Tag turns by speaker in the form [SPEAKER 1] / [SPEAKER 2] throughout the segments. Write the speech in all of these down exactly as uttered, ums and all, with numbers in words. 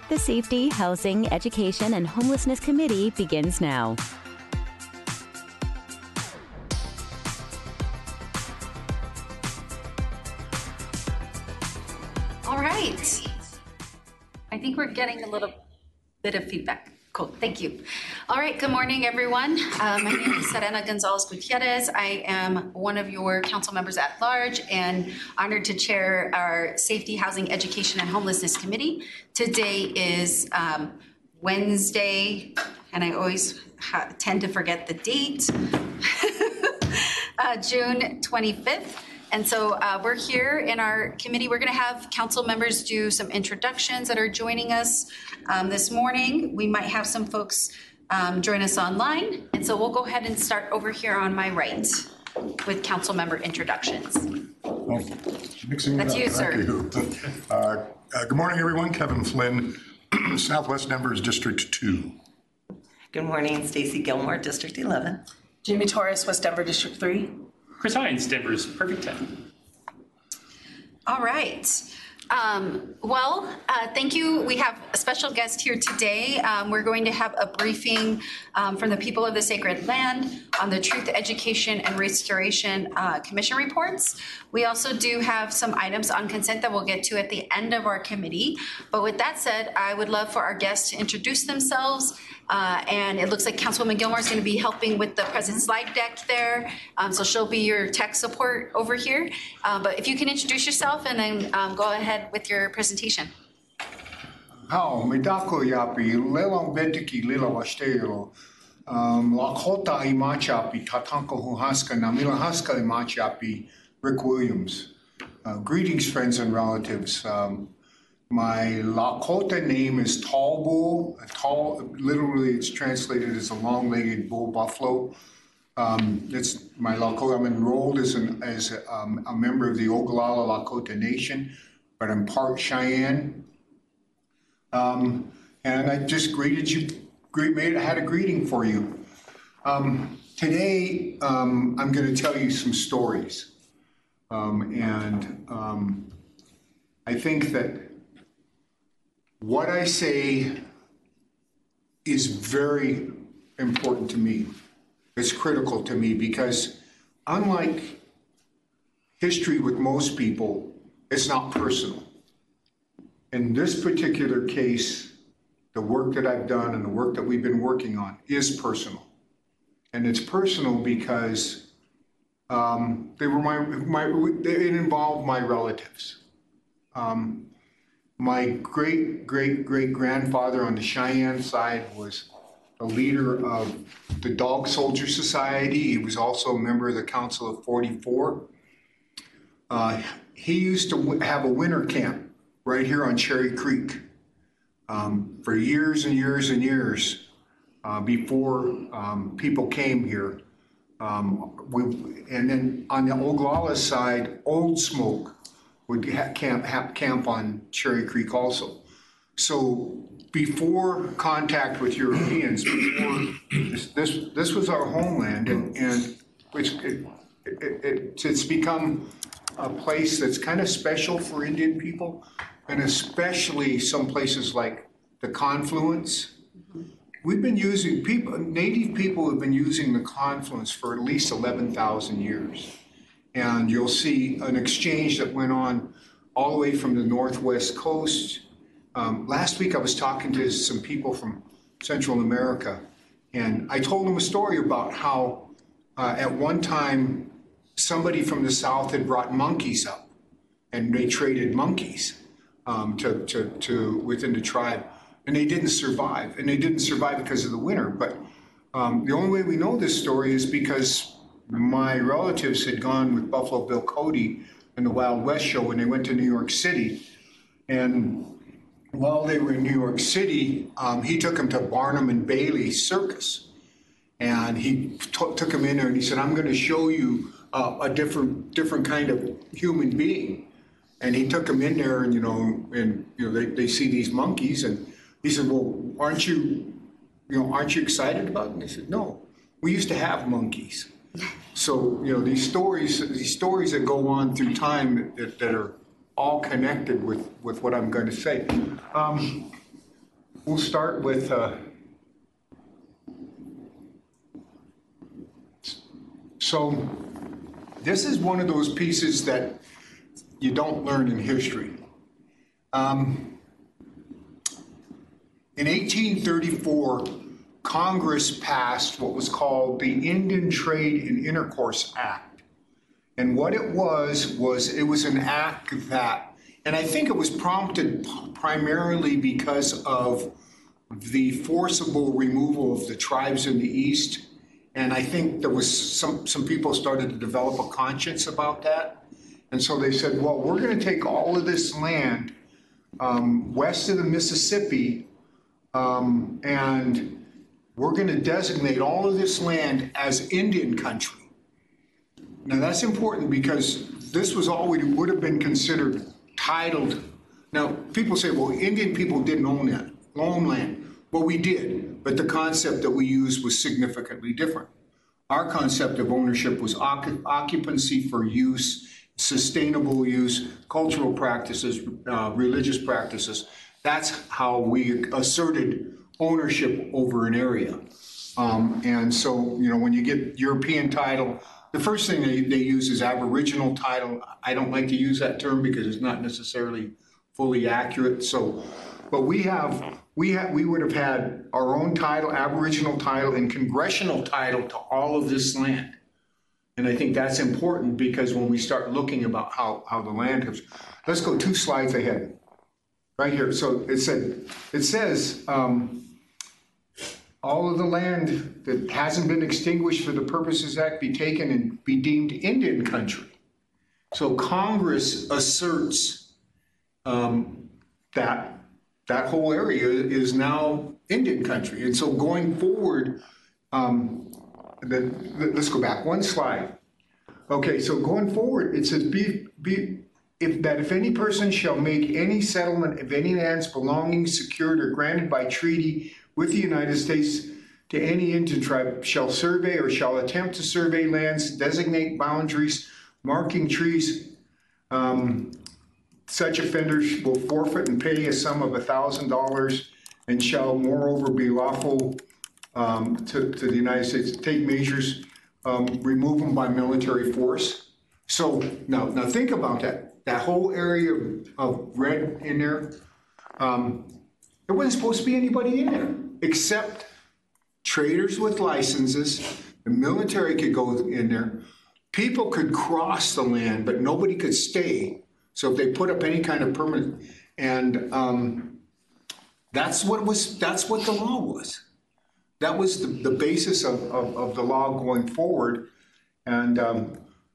[SPEAKER 1] The Safety, Housing, Education, and Homelessness Committee begins now.
[SPEAKER 2] All right. I think we're getting a little bit of feedback. Cool, thank you. All right, good morning, everyone. Uh, my name is Serena Gonzalez Gutierrez. I am one of your council members at large and honored to chair our Safety, Housing, Education, and Homelessness Committee. Today is um, Wednesday, and I always ha- tend to forget the date, uh, June twenty-fifth. And so uh, we're here in our committee. We're going to have council members do some introductions that are joining us um, this morning. We might have some folks um, join us online. And so we'll go ahead and start over here on my right with council member introductions.
[SPEAKER 3] Well, mixing
[SPEAKER 2] That's
[SPEAKER 3] it up.
[SPEAKER 2] you, sir.
[SPEAKER 3] Thank you. Uh, uh, good morning, everyone. Kevin Flynn, Southwest Denver's District two.
[SPEAKER 4] Good morning, Stacy Gilmore, District eleven.
[SPEAKER 5] Jimmy Torres, West Denver, District three.
[SPEAKER 6] Chris Hines, Denver's Perfect ten.
[SPEAKER 2] All right. Um, well, uh, thank you. We have a special guest here today. Um, we're going to have a briefing um, from the people of the Sacred Land on the Truth, Education, and Restoration uh, Commission reports. We also do have some items on consent that we'll get to at the end of our committee. But with that said, I would love for our guests to introduce themselves. Uh, and it looks like Councilwoman Gilmore is going to be helping with the present slide deck there. Um, so she'll be your tech support over here. Uh, but if you can introduce yourself and then um, go ahead with your presentation.
[SPEAKER 7] How medako yapi lelang bentiki lila wastelo lakota imachapi tatanko huhaska namila haska imachapi Rick Williams. Uh, greetings, friends and relatives. Um, My Lakota name is Tall Bull. Tall, literally, it's translated as a long-legged bull buffalo. Um, it's my Lakota. I'm enrolled as, an, as a, um, a member of the Oglala Lakota Nation, but I'm part Cheyenne. Um, and I just greeted you. Greet, made, I had a greeting for you. Um, today, um, I'm going to tell you some stories, um, and um, I think that what I say is very important to me. It's critical to me because unlike history with most people, it's not personal. In this particular case, the work that I've done and the work that we've been working on is personal. And it's personal because um, they were my, my, it involved my relatives. Um, My great, great, great grandfather on the Cheyenne side was a leader of the Dog Soldier Society. He was also a member of the Council of forty-four. Uh, he used to w- have a winter camp right here on Cherry Creek um, for years and years and years uh, before um, people came here. Um, we, and then on the Oglala side, Old Smoke would ha- camp, have camp on Cherry Creek also. So before contact with Europeans, before this, this, this was our homeland, and, and which it, it, it, it's become a place that's kind of special for Indian people, and especially some places like the Confluence. We've been using, people, Native people have been using the Confluence for at least eleven thousand years. And you'll see an exchange that went on all the way from the Northwest coast. Um, last week I was talking to some people from Central America, and I told them a story about how uh, at one time somebody from the South had brought monkeys up, and they traded monkeys um, to, to, to within the tribe, and they didn't survive. And they didn't survive because of the winter. But um, the only way we know this story is because my relatives had gone with Buffalo Bill Cody in the Wild West show when they went to New York City. And while they were in New York City, um, he took them to Barnum and Bailey Circus. And he t- took them in there and he said, I'm going to show you uh, a different different kind of human being. And he took them in there and, you know, and, you know, they, they see these monkeys. And he said, well, aren't you, you know, aren't you excited about it? And they said, no, we used to have monkeys. So, you know, these stories, these stories that go on through time that, that are all connected with, with what I'm going to say. Um, we'll start with, uh, so this is one of those pieces that you don't learn in history. Um, in eighteen thirty-four, Congress passed what was called the Indian Trade and Intercourse Act. And what it was, was it was an act that, and I think it was prompted primarily because of the forcible removal of the tribes in the East. And I think there was some, some people started to develop a conscience about that. And so they said, well, we're going to take all of this land um, west of the Mississippi, um, and we're going to designate all of this land as Indian country. Now that's important because this was always would have been considered titled. Now people say, well, Indian people didn't own that, own land. Well, we did, but the concept that we used was significantly different. Our concept of ownership was occupancy for use, sustainable use, cultural practices, uh, religious practices. That's how we asserted ownership over an area. Um, and so, you know, when you get European title, the first thing they, they use is Aboriginal title. I don't like to use that term because it's not necessarily fully accurate. So, but we have, we have, we would have had our own title, Aboriginal title, and congressional title to all of this land. And I think that's important because when we start looking about how, how the land has, let's go two slides ahead. Right here. So it said, it says, um, all of the land that hasn't been extinguished for the purposes act be taken and be deemed Indian country. So Congress asserts um, that that whole area is now Indian country. And so going forward, um, the, let's go back one slide. Okay, so going forward, it says be, be, if that if any person shall make any settlement of any lands belonging, secured, or granted by treaty with the United States to any Indian tribe shall survey or shall attempt to survey lands, designate boundaries, marking trees, um, such offenders will forfeit and pay a sum of a thousand dollars and shall moreover be lawful um, to, to the United States to take measures, um, remove them by military force. So now, now think about that. That whole area of, of red in there, um, there wasn't supposed to be anybody in there except traders with licenses. The military could go in there. People could cross the land, but nobody could stay. So if they put up any kind of permanent, and um, that's what was, that's what the law was. That was the, the basis of, of, of the law going forward. And um,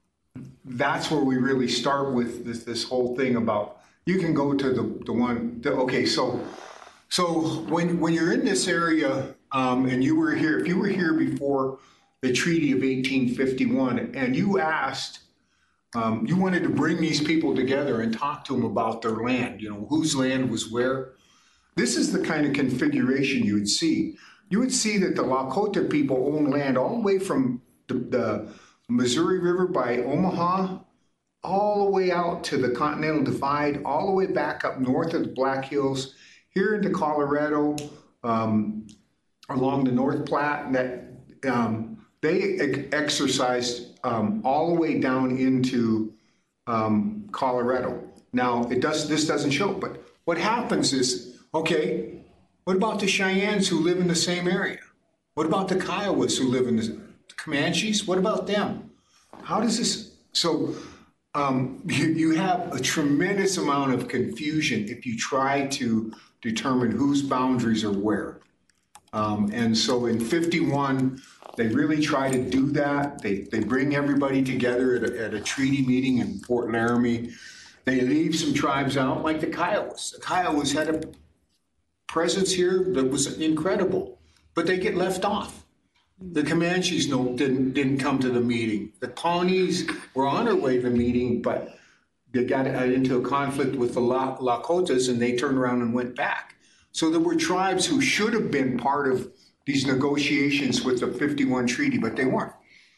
[SPEAKER 7] that's where we really start with this, this whole thing about, you can go to the, the one, the, okay, so so when, when you're in this area um, and you were here, if you were here before the Treaty of eighteen fifty-one and you asked, um, you wanted to bring these people together and talk to them about their land, you know, whose land was where, this is the kind of configuration you would see. You would see that the Lakota people own land all the way from the, the Missouri River by Omaha, all the way out to the Continental Divide, all the way back up north of the Black Hills, here into Colorado, um, along the North Platte, and that um, they ex exercised um, all the way down into um, Colorado. Now, it does. This doesn't show, but what happens is, okay, what about the Cheyennes who live in the same area? What about the Kiowas who live in the, the Comanches? What about them? How does this, so um, you, you have a tremendous amount of confusion if you try to determine whose boundaries are where. Um, and so in fifty-one, they really try to do that. They, they bring everybody together at a, at a treaty meeting in Fort Laramie. They leave some tribes out, like the Kiowas. The Kiowas had a presence here that was incredible, but they get left off. The Comanches no, didn't, didn't come to the meeting. The Pawnees were on their way to the meeting, but they got into a conflict with the Lakotas and they turned around and went back. So there were tribes who should have been part of these negotiations with the fifty-one treaty, but they weren't.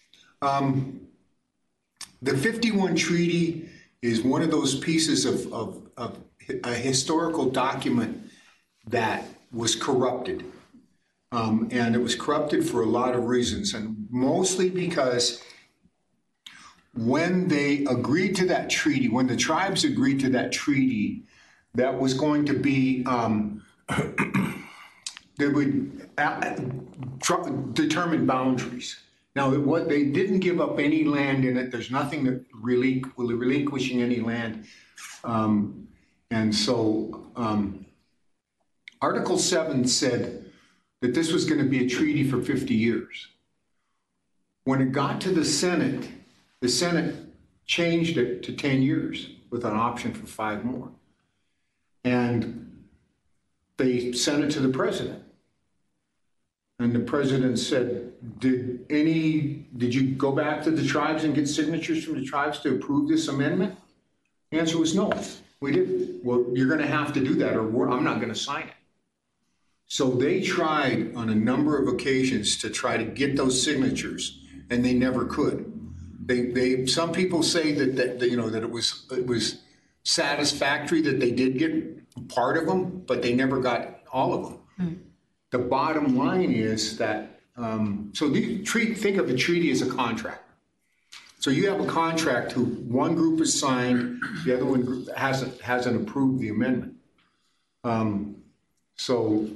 [SPEAKER 7] Um, the fifty-one treaty is one of those pieces of, of, of a historical document that was corrupted. Um, and it was corrupted for a lot of reasons, and mostly because when they agreed to that treaty, when the tribes agreed to that treaty, that was going to be, um, they would uh, tr- determine boundaries. Now, what they didn't give up any land in it. There's nothing that relinqu- relinquishing any land. Um, and so um, Article seven said that this was going to be a treaty for fifty years. When it got to the Senate, the Senate changed it to ten years with an option for five more. And they sent it to the president. And the president said, did any, did you go back to the tribes and get signatures from the tribes to approve this amendment? The answer was no, we didn't. Well, you're going to have to do that or we're, I'm not going to sign it. So they tried on a number of occasions to try to get those signatures, and they never could. They, they, some people say that, that, that you know that it was it was satisfactory that they did get part of them, but they never got all of them. Mm. The bottom line is that um, so the treat think of a treaty as a contract. So you have a contract who one group has signed, the other one hasn't hasn't approved the amendment. Um, so.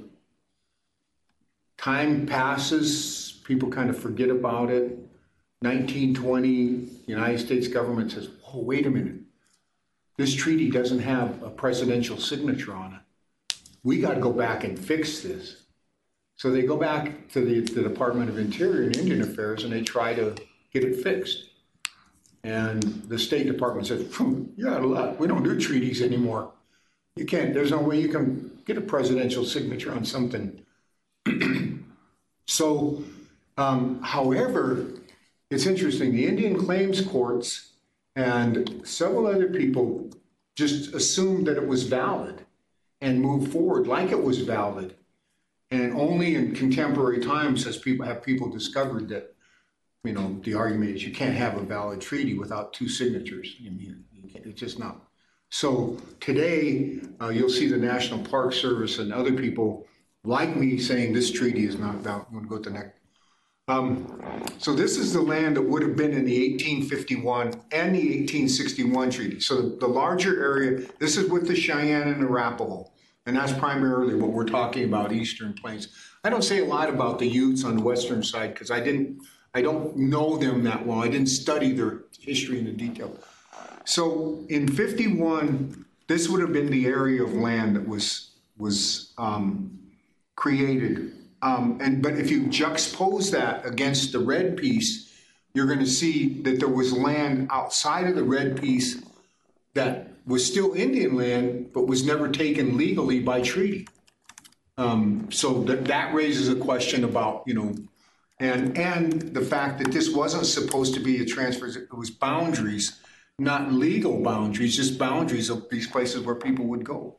[SPEAKER 7] Time passes, people kind of forget about it. nineteen twenty, the United States government says, oh, wait a minute. This treaty doesn't have a presidential signature on it. We got to go back and fix this. So they go back to the, the Department of Interior and Indian Affairs and they try to get it fixed. And the State Department says, you're out of luck. We don't do treaties anymore. You can't, there's no way you can get a presidential signature on something. So, um, however, it's interesting, the Indian claims courts and several other people just assumed that it was valid and moved forward like it was valid. And only in contemporary times has people have people discovered that, you know, the argument is you can't have a valid treaty without two signatures. I mean, it's just not. So today, uh, you'll see the National Park Service and other people like me saying this treaty is not valid. I'm going to go to the next. Um, so this is the land that would have been in the eighteen fifty-one and the eighteen sixty-one treaty. So the, the larger area, this is with the Cheyenne and Arapaho, and that's primarily what we're talking about, Eastern Plains. I don't say a lot about the Utes on the western side because I didn't, I don't know them that well. I didn't study their history in detail. So in fifty-one, this would have been the area of land that was was um, created. Um, and but if you juxtapose that against the red piece, you're going to see that there was land outside of the red piece that was still Indian land, but was never taken legally by treaty. Um, so that that raises a question about, you know, and and the fact that this wasn't supposed to be a transfer; it was boundaries, not legal boundaries, just boundaries of these places where people would go.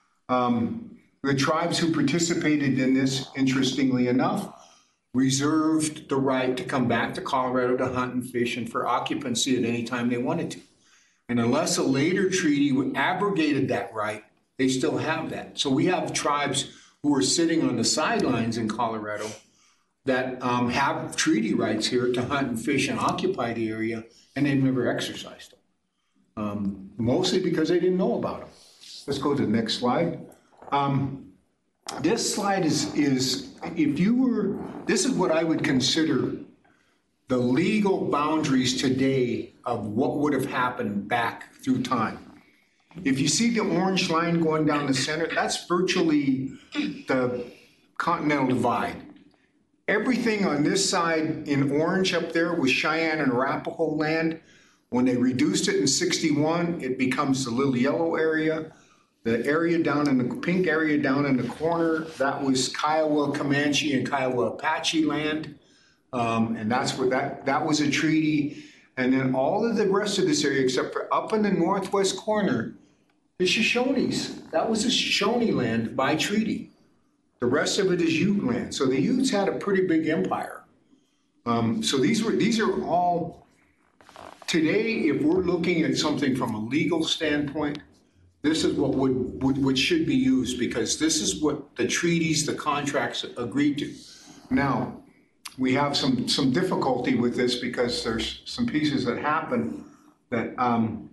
[SPEAKER 7] Um, The tribes who participated in this, interestingly enough, reserved the right to come back to Colorado to hunt and fish and for occupancy at any time they wanted to. And unless a later treaty abrogated that right, they still have that. So we have tribes who are sitting on the sidelines in Colorado that um, have treaty rights here to hunt and fish and occupy the area, and they've never exercised them, um, mostly because they didn't know about them. Let's go to the next slide. Um, this slide is, is, if you were, this is what I would consider the legal boundaries today of what would have happened back through time. If you see the orange line going down the center, that's virtually the Continental Divide. Everything on this side in orange up there was Cheyenne and Arapaho land. When they reduced it in sixty-one, it becomes the little yellow area. The area down in the pink area down in the corner, that was Kiowa, Comanche, and Kiowa Apache land. Um, and that's where that, that was a treaty. And then all of the rest of this area, except for up in the northwest corner, the Shoshones. That was the Shoshone land by treaty. The rest of it is Ute land. So the Utes had a pretty big empire. Um, so these were these are all, today, if we're looking at something from a legal standpoint, this is what would, would, what should be used, because this is what the treaties, the contracts agreed to. Now, we have some, some difficulty with this because there's some pieces that happen that, um,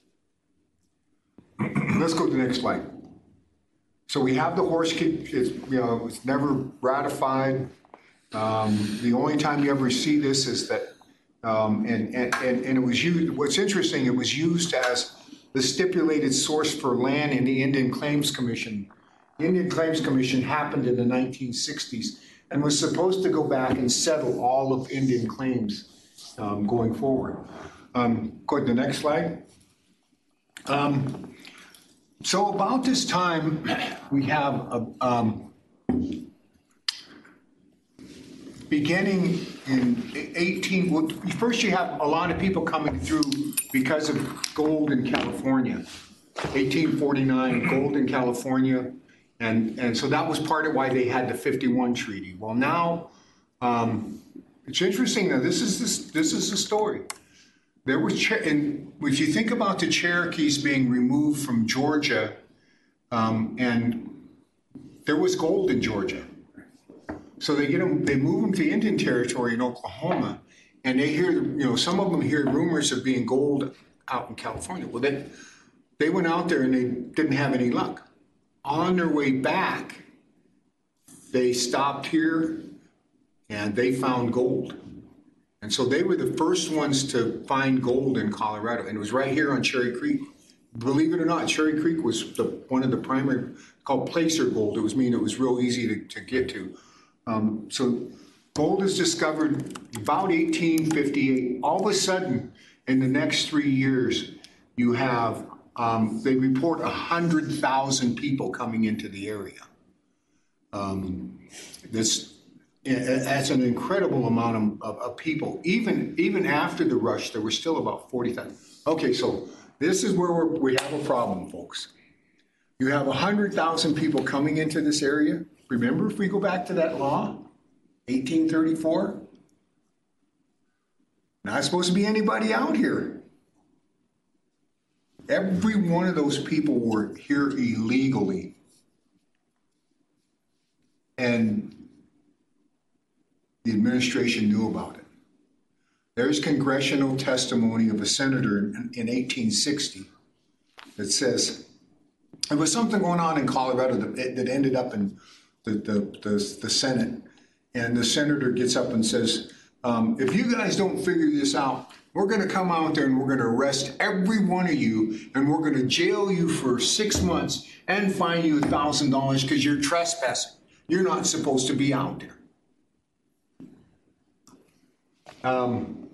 [SPEAKER 7] let's go to the next slide. So we have the horse kick, it's, you know, it's never ratified. Um, the only time you ever see this is that, um, and, and, and, and it was used, what's interesting, it was used as the stipulated source for land in the Indian Claims Commission. The Indian Claims Commission happened in the nineteen sixties and was supposed to go back and settle all of Indian claims um, going forward. Um, go to the next slide. Um, so about this time, we have a, um, beginning in eighteen, well, first you have a lot of people coming through because of gold in California. eighteen forty-nine, gold in California. And, and so that was part of why they had the fifty-one treaty. Well, now, um, it's interesting now, this is, this, this is the story. There was, and if you think about the Cherokees being removed from Georgia, um, and there was gold in Georgia. So they get them, they move them to Indian Territory in Oklahoma, and they hear, you know, some of them hear rumors of being gold out in California. Well, they, they went out there and they didn't have any luck. On their way back, they stopped here and they found gold. And so they were the first ones to find gold in Colorado, and it was right here on Cherry Creek. Believe it or not, Cherry Creek was the, one of the primary, called placer gold. It was mean it was real easy to, to get to. Um, so gold is discovered about eighteen fifty-eight. All of a sudden, in the next three years, you have, um, they report one hundred thousand people coming into the area. Um, this, that's an incredible amount of, of, of people. Even, even after the rush, there were still about forty thousand. Okay, so this is where we're, we have a problem, folks. You have one hundred thousand people coming into this area. Remember, if we go back to that law, eighteen thirty-four, not supposed to be anybody out here. Every one of those people were here illegally. And the administration knew about it. There's congressional testimony of a senator in, in eighteen sixty that says, there was something going on in Colorado that, that ended up in The, the, the, the Senate, and the senator gets up and says, um, if you guys don't figure this out, we're going to come out there and we're going to arrest every one of you, and we're going to jail you for six months and fine you a thousand dollars because you're trespassing. You're not supposed to be out there. Um,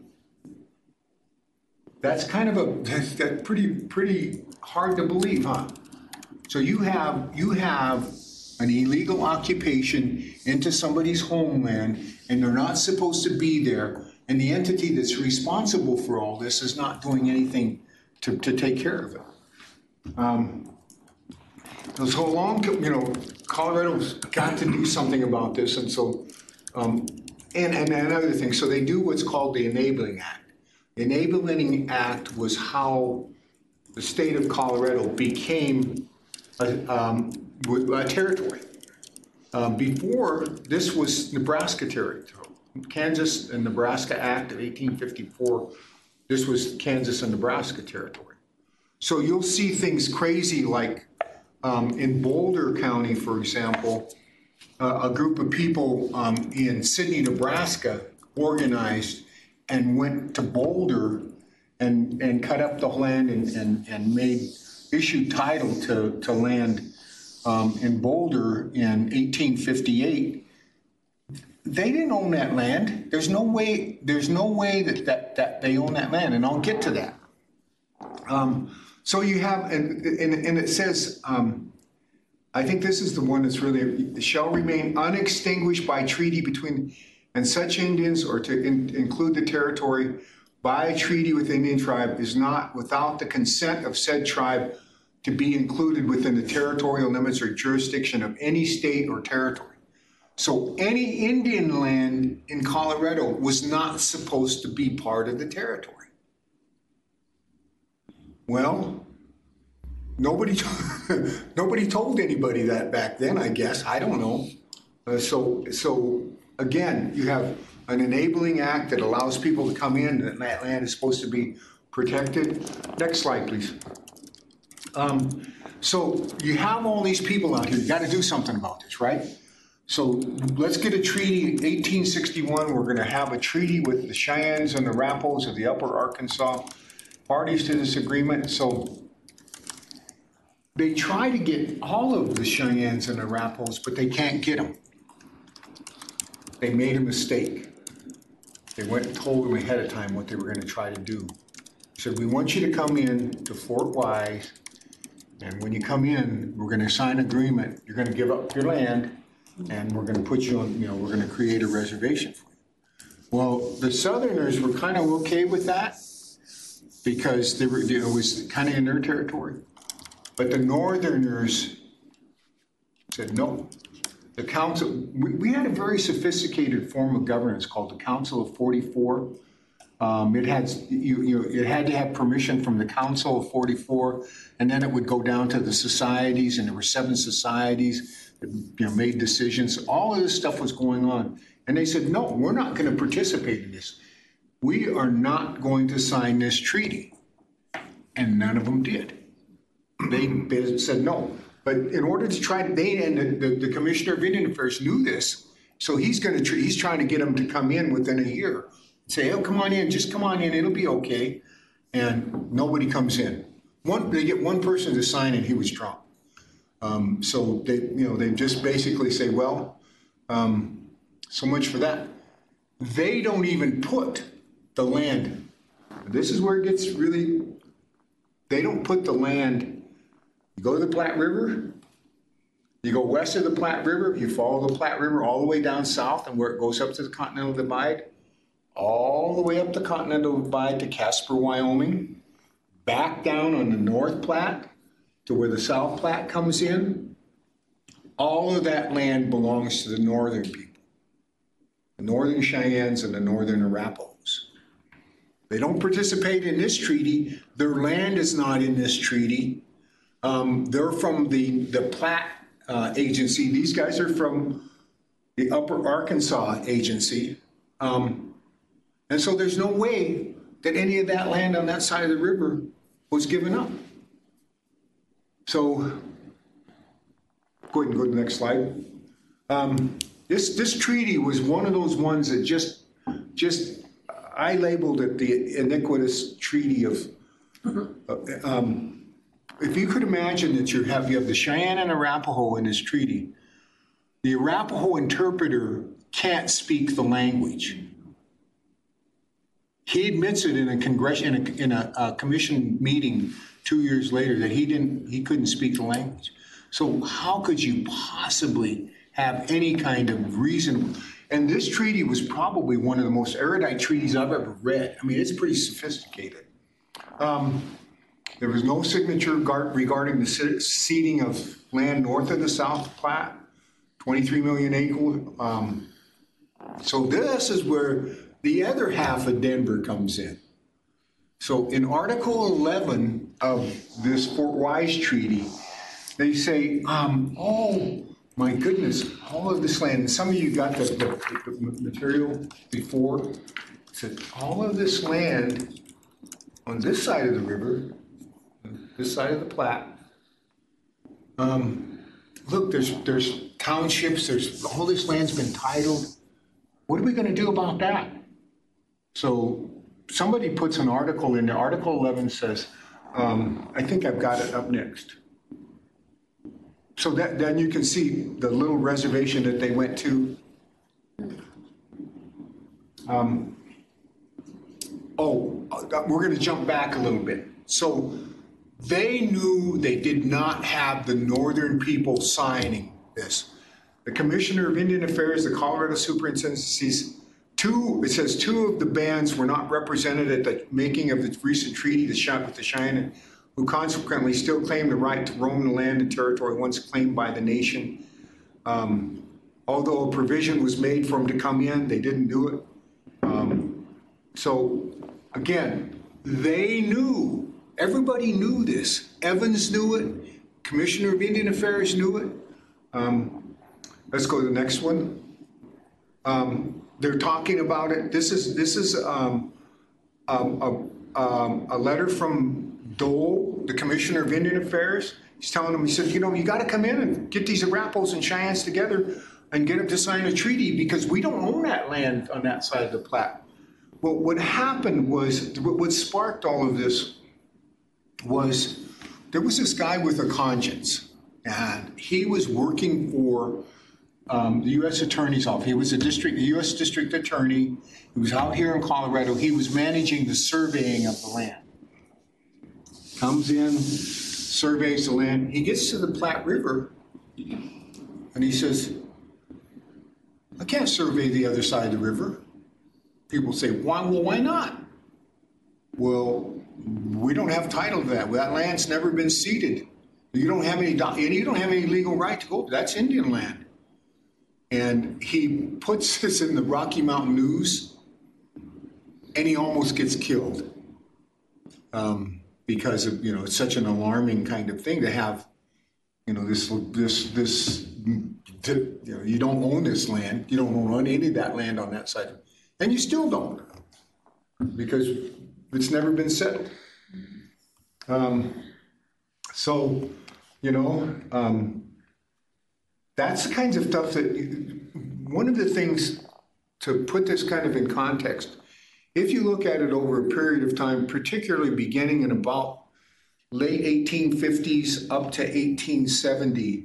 [SPEAKER 7] that's kind of a, that's, that's pretty, pretty hard to believe, huh? So you have, you have an illegal occupation into somebody's homeland, and they're not supposed to be there, and the entity that's responsible for all this is not doing anything to, to take care of it. Um, so long, you know, Colorado's got to do something about this, and so, um, and, and another thing, so they do what's called the Enabling Act. The Enabling Act was how the state of Colorado became a, um, a territory. Uh, before, this was Nebraska territory. Kansas and Nebraska Act of eighteen fifty-four, this was Kansas and Nebraska territory. So you'll see things crazy like um, in Boulder County, for example, uh, a group of people um, in Sidney, Nebraska organized and went to Boulder and, and cut up the land and, and, and made, issued title to, to land Um, in Boulder in eighteen fifty-eight. They didn't own that land. There's no way, there's no way that, that, that they own that land, and I'll get to that. Um, so you have, and, and, and it says, um, I think this is the one that's really, shall remain unextinguished by treaty between, and such Indians, or to in, include the territory by a treaty with Indian tribe, is not without the consent of said tribe to be included within the territorial limits or jurisdiction of any state or territory. So any Indian land in Colorado was not supposed to be part of the territory. Well, nobody, nobody told anybody that back then, I guess. I don't know. Uh, so, so again, you have an enabling act that allows people to come in, and that land is supposed to be protected. Next slide, please. Um, so you have all these people out here. You got to do something about this, right? So let's get a treaty. eighteen sixty-one, we're going to have a treaty with the Cheyennes and the Arapahoes of the Upper Arkansas, parties to this agreement. So they try to get all of the Cheyennes and Arapahoes, but they can't get them. They made a mistake. They went and told them ahead of time what they were going to try to do. They said, we want you to come in to Fort Wise, and when you come in, we're going to sign an agreement. You're going to give up your land, and we're going to put you on, you know, we're going to create a reservation for you. Well, the Southerners were kind of okay with that because they were, you know, it was kind of in their territory. But the Northerners said no. The council, we, we had a very sophisticated form of governance called the Council of forty-four. Um, it had, you, you, it had to have permission from the Council of forty-four, and then it would go down to the societies, and there were seven societies that, you know, made decisions. All of this stuff was going on. And they said, no, we're not going to participate in this. We are not going to sign this treaty. And none of them did. They said no. But in order to try to, they and the, the, the Commissioner of Indian Affairs knew this, so he's going to, he's trying to get them to come in within a year. Say, oh, come on in, just come on in, it'll be okay. And nobody comes in. One, they get one person to sign and he was drunk. Um, so they, you know, they just basically say, well, um, so much for that. They don't even put the land. This is where it gets really, they don't put the land. You go to the Platte River, you go west of the Platte River, you follow the Platte River all the way down south and where it goes up to the Continental Divide, all the way up the Continental Divide to Casper, Wyoming, back down on the North Platte to where the South Platte comes in. All of that land belongs to the Northern people, the Northern Cheyennes and the Northern Arapahoes. They don't participate in this treaty. Their land is not in this treaty. Um, they're from the, the Platte uh, Agency. These guys are from the Upper Arkansas Agency. Um, and so there's no way that any of that land on that side of the river was given up. So go ahead and go to the next slide. Um, this, this treaty was one of those ones that just, just I labeled it the iniquitous treaty of, uh, um, if you could imagine that you have, you have the Cheyenne and Arapaho in this treaty, the Arapaho interpreter can't speak the language. He admits it in a congress, in a, in a, a commission meeting two years later that he didn't, he couldn't speak the language. So how could you possibly have any kind of reason? And this treaty was probably one of the most erudite treaties I've ever read. I mean, it's pretty sophisticated. Um, There was no signature regarding the ceding of land north of the South Platte, twenty-three million acres. Um, so this is where the other half of Denver comes in. So in Article eleven of this Fort Wise Treaty, they say, um, oh my goodness, all of this land, and some of you got the, the, the material before, said all of this land on this side of the river, this side of the Platte. Um, look, there's there's townships, there's all this land's been titled. What are we going to do about that? So somebody puts an article in there. Article eleven says, um, I think I've got it up next. So that then you can see the little reservation that they went to. Um, oh, we're going to jump back a little bit. So they knew they did not have the Northern people signing this. The Commissioner of Indian Affairs, the Colorado Superintendent, sees two, it says two of the bands were not represented at the making of the recent treaty with the Cheyenne, who consequently still claim the right to roam the land and territory once claimed by the nation. Um, although a provision was made for them to come in, they didn't do it. Um, so again, they knew everybody knew this. Evans knew it. Commissioner of Indian Affairs knew it. Um, let's go to the next one. Um, they're talking about it. This is this is um, um, a, um, a letter from Dole, the Commissioner of Indian Affairs. He's telling them, he said, you know, you got to come in and get these Arapahoes and Cheyennes together and get them to sign a treaty because we don't own that land on that side of the Platte. Well, what happened was, what sparked all of this was there was this guy with a conscience, and he was working for um, the U S Attorney's Office. He was a district, the U S District Attorney. He was out here in Colorado. He was managing the surveying of the land. Comes in, surveys the land. He gets to the Platte River, and he says, I can't survey the other side of the river. People say, why? Well, why not? Well, we don't have title to that. That land's never been ceded. You don't have any, and you don't have any legal right to go. That's Indian land. And he puts this in the Rocky Mountain News, and he almost gets killed um, because of, you know, it's such an alarming kind of thing to have, you know, this this this. To, you know, you don't own this land. You don't own any of that land on that side, and you still don't because it's never been settled. Um, so, you know, um, that's the kinds of stuff that, one of the things to put this kind of in context, if you look at it over a period of time, particularly beginning in about late eighteen fifties up to eighteen seventy,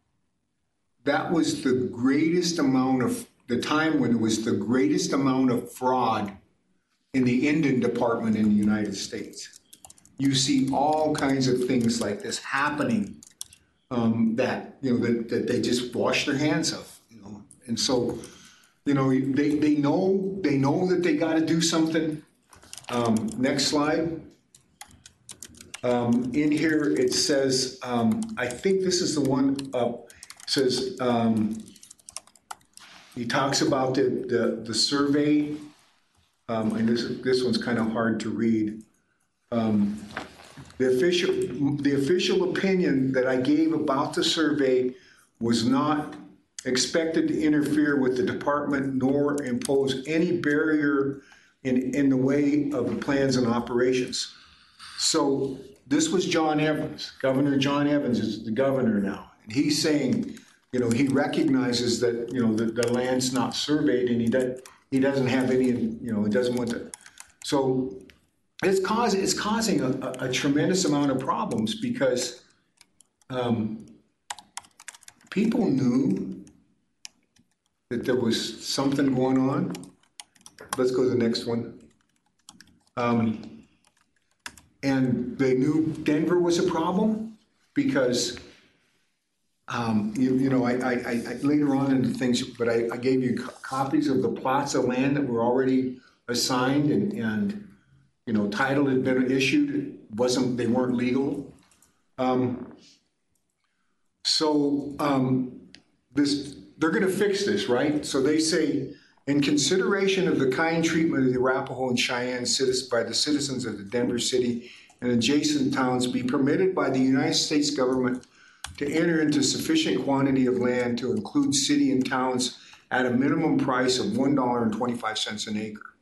[SPEAKER 7] that was the greatest amount of, the time when it was the greatest amount of fraud in the Indian Department in the United States. You see all kinds of things like this happening um, that, you know, that, that they just wash their hands of, you know. And so, you know, they, they know, they know that they got to do something. Um, next slide. Um, in here, it says, um, I think this is the one, uh, says, um, he talks about the, the, the survey, um, and this, this one's kind of hard to read. Um, the official, the official opinion that I gave about the survey was not expected to interfere with the department nor impose any barrier in, in the way of the plans and operations. So this was John Evans. Governor John Evans is the governor now. And he's saying, you know, he recognizes that, you know, the, the land's not surveyed, and he does, he doesn't have any, you know, he doesn't want to. So it's causing, it's causing a, a, a tremendous amount of problems because um, people knew that there was something going on. Let's go to the next one. Um, and they knew Denver was a problem because Um, you, you know, I, I, I later on into things, but I, I gave you co copies of the plots of land that were already assigned, and, and you know, title had been issued. It wasn't, they weren't legal. Um, so um, this, they're going to fix this, right? So they say, in consideration of the kind treatment of the Arapaho and Cheyenne citizens by the citizens of the Denver city and adjacent towns, be permitted by the United States government to enter into sufficient quantity of land to include city and towns at a minimum price of one dollar and twenty-five cents an acre.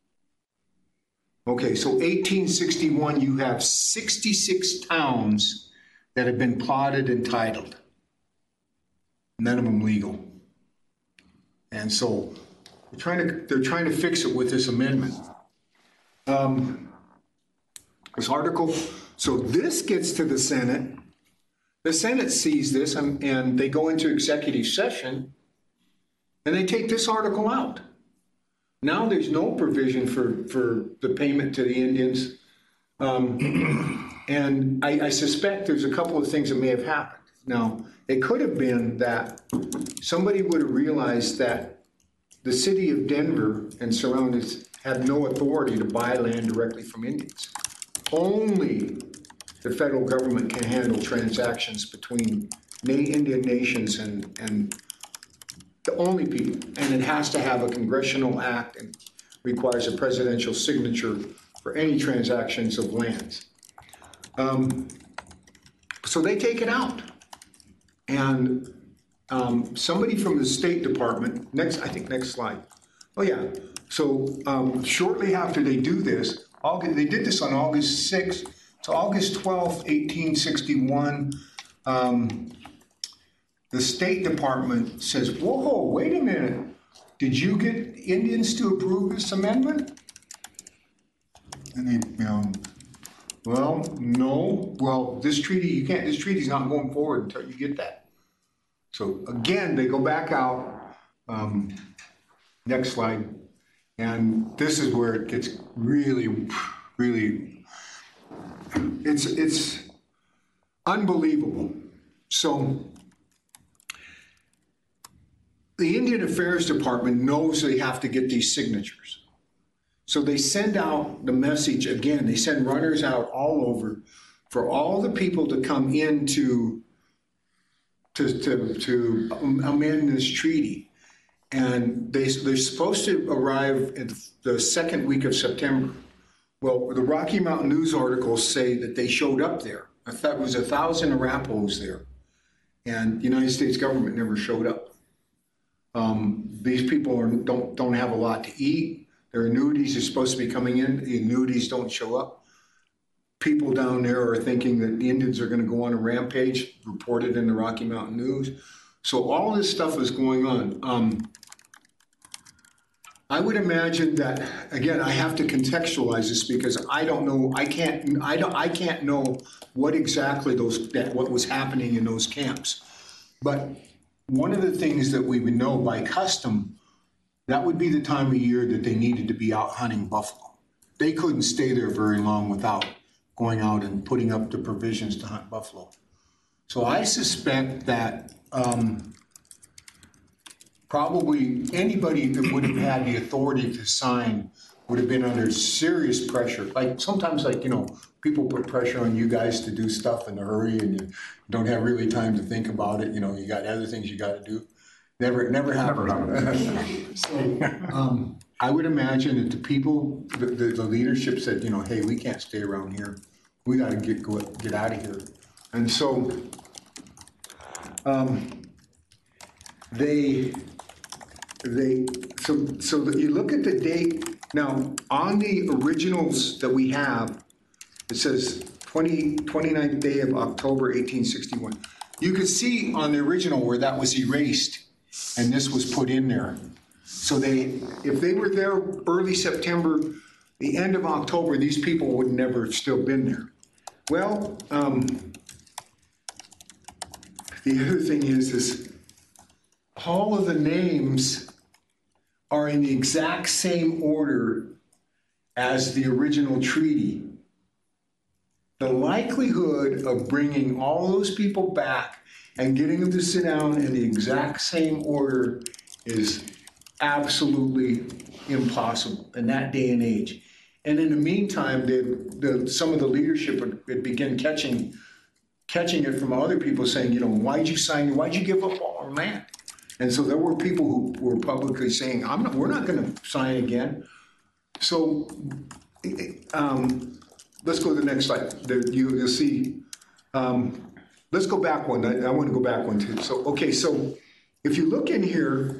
[SPEAKER 7] Okay, so eighteen sixty-one, you have sixty-six towns that have been plotted and titled, none of them legal. And so they're trying to, they're trying to fix it with this amendment. Um, this article, so this gets to the Senate. The Senate sees this, and, and they go into executive session, and they take this article out. Now there's no provision for, for the payment to the Indians. Um, and I, I suspect there's a couple of things that may have happened. Now, it could have been that somebody would have realized that the city of Denver and surroundings had no authority to buy land directly from Indians. Only the federal government can handle transactions between Indian nations and, and the only people. And it has to have a congressional act and requires a presidential signature for any transactions of lands. Um, so they take it out. And um, somebody from the State Department, next, I think next slide. Oh yeah, so um, shortly after they do this, August, they did this on August sixth, so August twelfth, eighteen sixty-one, um, the State Department says, whoa, wait a minute, did you get Indians to approve this amendment? And they, you know, well, no, well, this treaty, you can't, this treaty's not going forward until you get that. So again, they go back out, um, next slide, and this is where it gets really, really, it's, it's unbelievable. So the Indian Affairs Department knows they have to get these signatures. So they send out the message again, they send runners out all over for all the people to come in to, to, to, to amend this treaty. And they, they're supposed to arrive in the second week of September. Well, the Rocky Mountain News articles say that they showed up there. I thought it was a thousand Arapahoes there. And the United States government never showed up. Um, these people are, don't, don't have a lot to eat. Their annuities are supposed to be coming in. The annuities don't show up. People down there are thinking that the Indians are going to go on a rampage, reported in the Rocky Mountain News. So all this stuff is going on. Um, I would imagine that, again, I have to contextualize this because I don't know, I can't, I don't, I can't know what exactly those, that, what was happening in those camps. But one of the things that we would know by custom, that would be the time of year that they needed to be out hunting buffalo. They couldn't stay there very long without going out and putting up the provisions to hunt buffalo. So I suspect that um, probably anybody that would have had the authority to sign would have been under serious pressure. Like sometimes, like, you know, people put pressure on you guys to do stuff in a hurry and you don't have really time to think about it. You know, you got other things you got to do. Never, never happened. Never happened. So um, I would imagine that the people, the, the, the leadership said, you know, hey, we can't stay around here. We got to get go, get out of here. And so um, they, they, so so that you look at the date now on the originals that we have, it says twenty-ninth day of October, eighteen sixty-one. You could see on the original where that was erased. And this was put in there. So they, if they were there early September, the end of October, these people would never still been there. Well, um, the other thing is, is all of the names are in the exact same order as the original treaty. The likelihood of bringing all those people back and getting them to sit down in the exact same order is absolutely impossible in that day and age. And in the meantime, the, the, some of the leadership would, would begin catching, catching it from other people saying, you know, why'd you sign, why'd you give up all our land? And so there were people who were publicly saying, I'm not, we're not going to sign again. So um, let's go to the next slide. There, you, you'll see. Um, Let's go back one. I, I want to go back one too. So, okay, so if you look in here,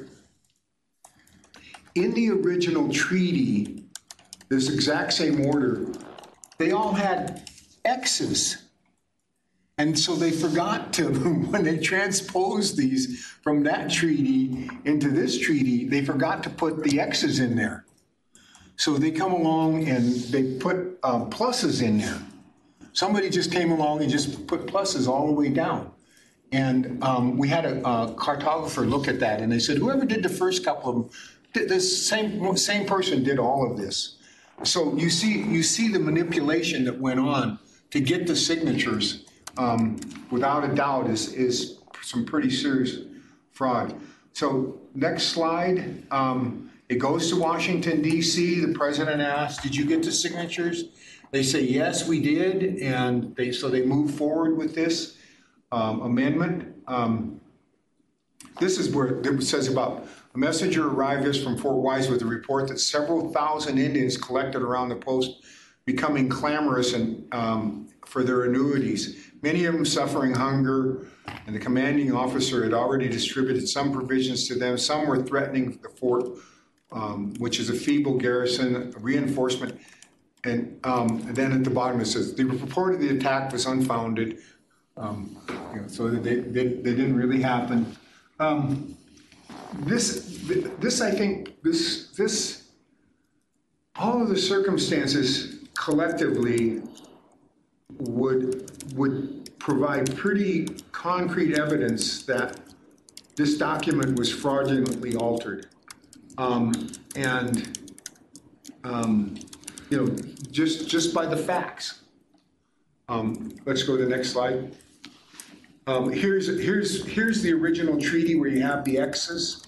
[SPEAKER 7] in the original treaty, this exact same order, they all had X's. And so they forgot to, when they transposed these from that treaty into this treaty, they forgot to put the X's in there. So they come along and they put um, pluses in there. Somebody just came along and just put pluses all the way down. And um, we had a, a cartographer look at that and they said, whoever did the first couple of them, did this same, same person did all of this. So you see, you see the manipulation that went on to get the signatures, um, without a doubt, is, is some pretty serious fraud. So next slide, um, it goes to Washington, D C The president asked, did you get the signatures? They say, yes, we did, and they so they move forward with this um, amendment. Um, this is where it says about a messenger arrived us from Fort Wise with a report that several thousand Indians collected around the post becoming clamorous and um, for their annuities. Many of them suffering hunger, and the commanding officer had already distributed some provisions to them. Some were threatening the fort, um, which is a feeble garrison, a reinforcement. And, um, and then at the bottom it says, the report of the attack was unfounded. Um, you know, so they, they, they didn't really happen. Um, this, this, I think, this, this, all of the circumstances collectively would, would provide pretty concrete evidence that this document was fraudulently altered. Um, and, um, you know, just, just by the facts. Um, let's go to the next slide. Um, here's, here's, here's the original treaty where you have the X's.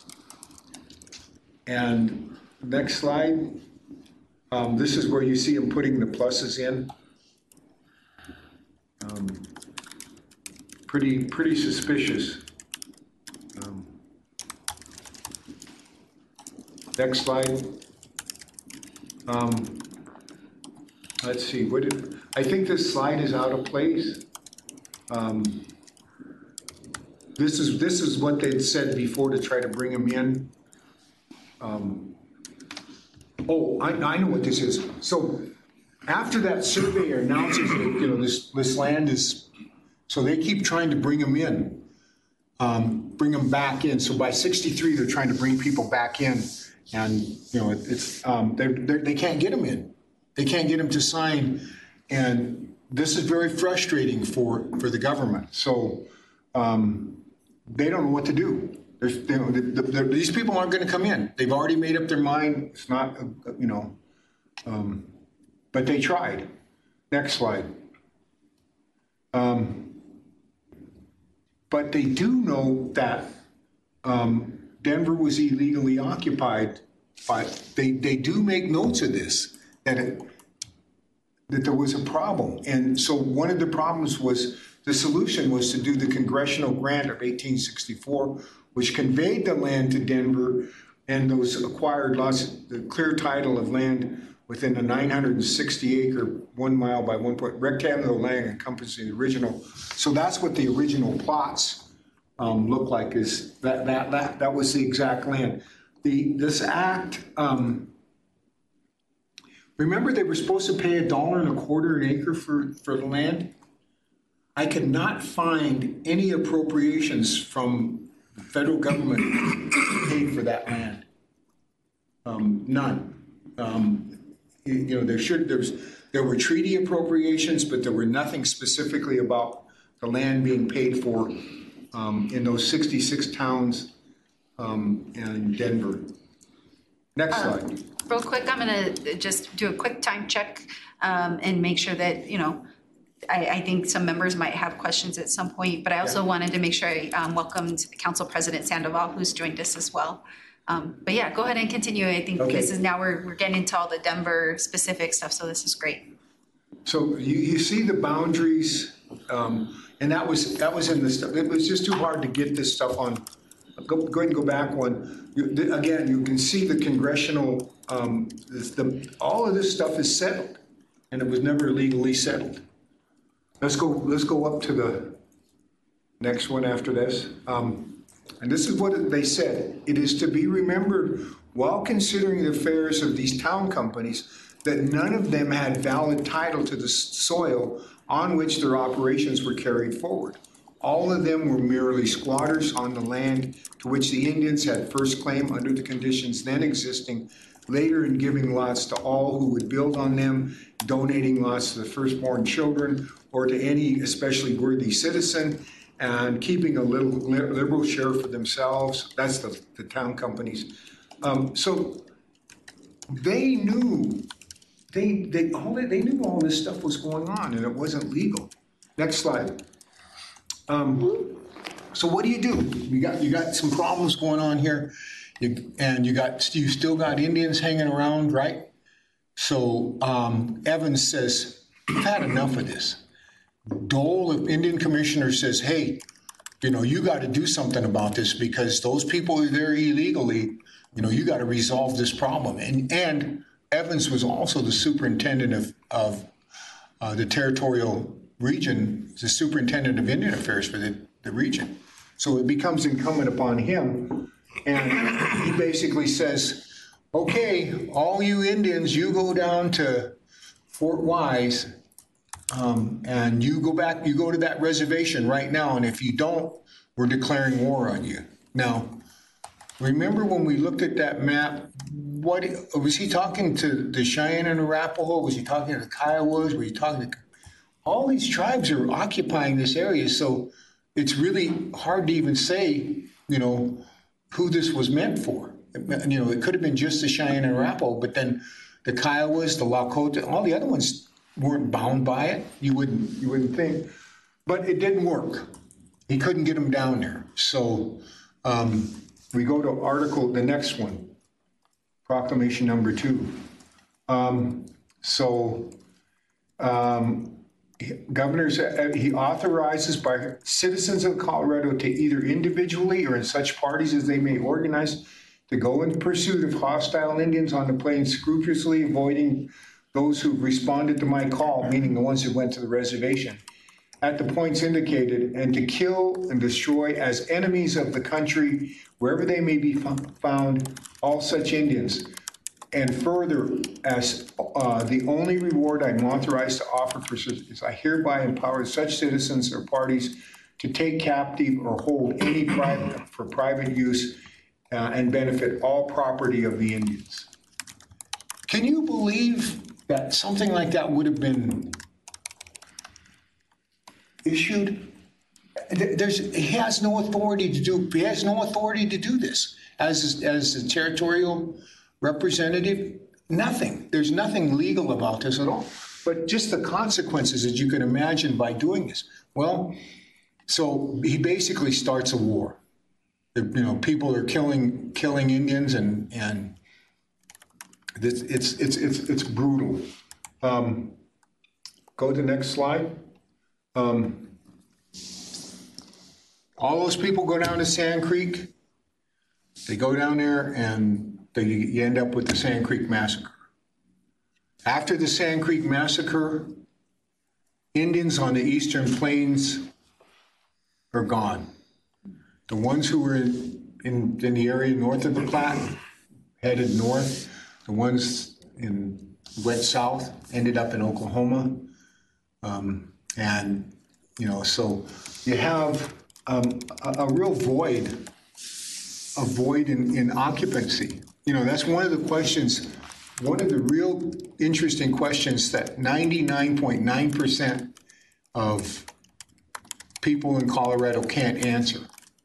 [SPEAKER 7] And next slide. Um, this is where you see them putting the pluses in. Um, pretty, pretty suspicious. Um, next slide. Um, let's see, what did, I think this slide is out of place. Um, this is, this is what they'd said before to try to bring them in. Um, oh, I, I know what this is. So after that surveyor announces that, you know, this, this land is, so they keep trying to bring them in, um, bring them back in. So by sixty-three, they're trying to bring people back in, and, you know, it, it's, um, they're, they're, they can't get them in. They can't get them to sign. And this is very frustrating for, for the government. So um, they don't know what to do. There's, they, the, the, these people aren't going to come in. They've already made up their mind. It's not, uh, you know, um, but they tried. Next slide. Um, but they do know that um, Denver was illegally occupied, but they, they do make notes of this, that, it, that there was a problem. And so one of the problems was, the solution was to do the congressional grant of eighteen sixty-four, which conveyed the land to Denver, and those acquired lots, the clear title of land within a nine hundred sixty acre, one mile by one point, rectangular land encompassing the original. So that's what the original plots um, look like, is that, that, that, that was the exact land. The, this act, um, remember they were supposed to pay a dollar and a quarter an acre for, for the land? I could not find any appropriations from the federal government paid for that land. Um, none. Um, you, you know, there should, there's, there were treaty appropriations, but there were nothing specifically about the land being paid for um, in those sixty-six towns um, in Denver. Next slide.
[SPEAKER 2] Um, real quick, I'm going to just do a quick time check um, and make sure that, you know, I, I think some members might have questions at some point, but I also yeah. wanted to make sure I um, welcomed Council President Sandoval, who's joined us as well. Um, but yeah, go ahead and continue. I think okay. this is now we're, we're getting into all the Denver specific stuff, so this is great.
[SPEAKER 7] So you, you see the boundaries, um, and that was that was in the stuff. It was just too hard to get this stuff on. Go, go ahead and go back one. You, the, again, you can see the congressional, um, the, the, all of this stuff is settled, and it was never legally settled. Let's go, let's go up to the next one after this. Um, and this is what they said. It is to be remembered while considering the affairs of these town companies that none of them had valid title to the soil on which their operations were carried forward. All of them were merely squatters on the land to which the Indians had first claim under the conditions then existing, later in giving lots to all who would build on them, donating lots to the firstborn children or to any especially worthy citizen, and keeping a little liberal share for themselves. That's the, the town companies. Um, so they knew, they, they, all they, they knew all this stuff was going on and it wasn't legal. Next slide. Um, so what do you do? You got, you got some problems going on here, you, and you got, you still got Indians hanging around, right? So um, Evans says, I've had enough of this. Dole, the Indian commissioner, says, hey, you know, you got to do something about this because those people are there illegally. You know, you got to resolve this problem. And, and Evans was also the superintendent of, of uh, the territorial region, the superintendent of Indian Affairs for the, the region. So it becomes incumbent upon him, and he basically says, okay, all you Indians, you go down to Fort Wise, um, and you go back, you go to that reservation right now, and if you don't, we're declaring war on you. Now, remember when we looked at that map, what was he talking to the Cheyenne and Arapaho? Was he talking to the Kiowas? Was he talking to all these tribes are occupying this area? So it's really hard to even say, you know, who this was meant for. You know, it could have been just the Cheyenne and Arapaho, but then the Kiowas, the Lakota, all the other ones weren't bound by it. You wouldn't, you wouldn't think, but it didn't work. He couldn't get them down there. So um, we go to article, the next one. Proclamation number two. Um, so, um, governors, uh, he authorizes by citizens of Colorado to either individually or in such parties as they may organize to go in pursuit of hostile Indians on the plains, scrupulously avoiding those who responded to my call, meaning the ones who went to the reservation, at the points indicated, and to kill and destroy as enemies of the country, wherever they may be found, all such Indians. And further, as uh, the only reward I'm authorized to offer for is I hereby empower such citizens or parties to take captive or hold any private for private use uh, and benefit all property of the Indians. Can you believe that something like that would have been issued? There's, he has no authority to do, he has no authority to do this as, as a territorial representative. Nothing. There's nothing legal about this at all. But just the consequences that you can imagine by doing this. Well, so he basically starts a war. You know, people are killing killing Indians, and and it's it's it's it's, it's brutal. Um, go to the next slide. Um, all those people go down to Sand Creek. They go down there, and they, you end up with the Sand Creek Massacre. After the Sand Creek Massacre, Indians on the Eastern Plains are gone. The ones who were in, in, in the area north of the Platte headed north. The ones in went south ended up in Oklahoma. Um, and, you know, so you have um, a, a real void, a void in, in occupancy. You know, that's one of the questions, one of the real interesting questions that ninety-nine point nine percent of people in Colorado can't answer.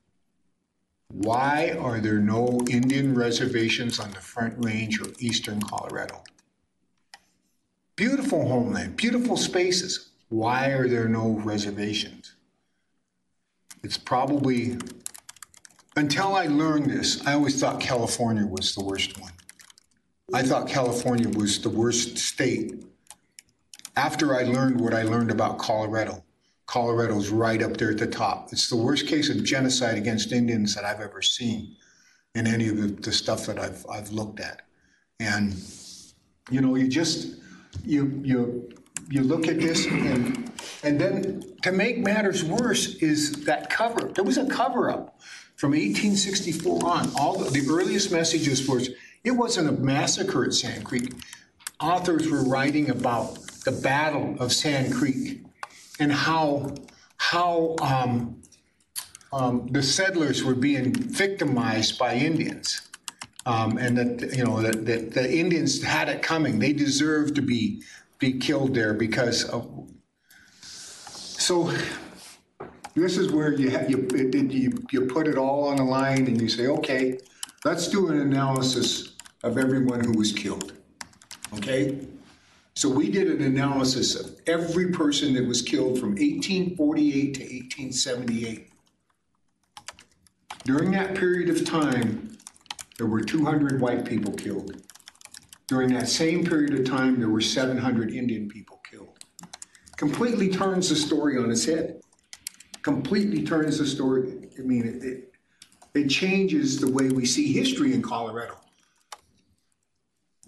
[SPEAKER 7] Why are there no Indian reservations on the Front Range or Eastern Colorado? Beautiful homeland, beautiful spaces. Why are there no reservations? It's probably, until I learned this, I always thought California was the worst one. I thought California was the worst state. After I learned what I learned about Colorado, Colorado's right up there at the top. It's the worst case of genocide against Indians that I've ever seen in any of the, the stuff that I've I've looked at. And you know, you just you you you look at this, and and then to make matters worse is that cover. There was a cover-up from eighteen sixty-four on. All the, the earliest messages was it wasn't a massacre at Sand Creek. Authors were writing about the Battle of Sand Creek and how how um, um, the settlers were being victimized by Indians, um, and that you know that, that the Indians had it coming. They deserved to be be killed there because of. So this is where you ha- you, it, it, you you put it all on the line and you say, okay, let's do an analysis of everyone who was killed. Okay. So we did an analysis of every person that was killed from eighteen forty-eight to eighteen seventy-eight. During that period of time, there were two hundred white people killed. During that same period of time, there were seven hundred Indian people killed. Completely turns the story on its head. Completely turns the story. I mean, it, it, it changes the way we see history in Colorado.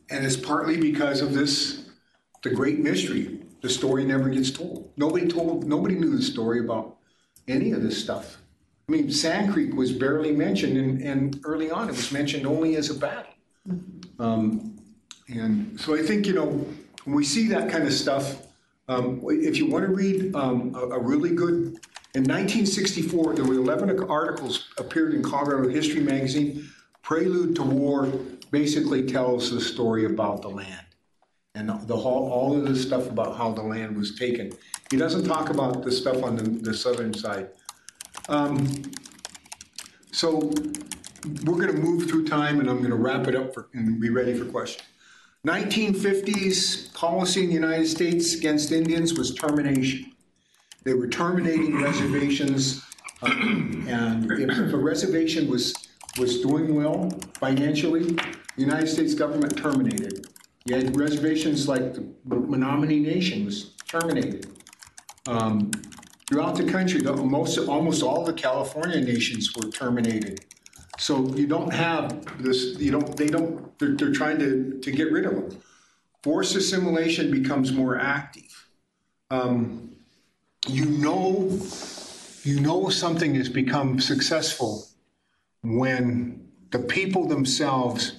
[SPEAKER 7] and it's partly because of this, the great mystery. The story never gets told. Nobody told, nobody knew the story about any of this stuff. I mean, Sand Creek was barely mentioned, and, and early on it was mentioned only as a battle. Um, and so I think, you know, when we see that kind of stuff, um, if you want to read um, a, a really good, in nineteen sixty-four, there were eleven articles appeared in Colorado History Magazine. Prelude to War basically tells the story about the land and the whole, all of the stuff about how the land was taken. He doesn't talk about the stuff on the, the southern side. Um, so we're going to move through time, and I'm going to wrap it up for, and be ready for questions. nineteen fifties policy in the United States against Indians was termination. They were terminating reservations, um, and if a reservation was was doing well financially, the United States government terminated. You had reservations like the Menominee Nation was terminated. Um, throughout the country, the, most, almost all the California nations were terminated. So you don't have this, you don't, they don't, they're, they're trying to, to get rid of them. Forced assimilation becomes more active. Um, you know, you know something has become successful when the people themselves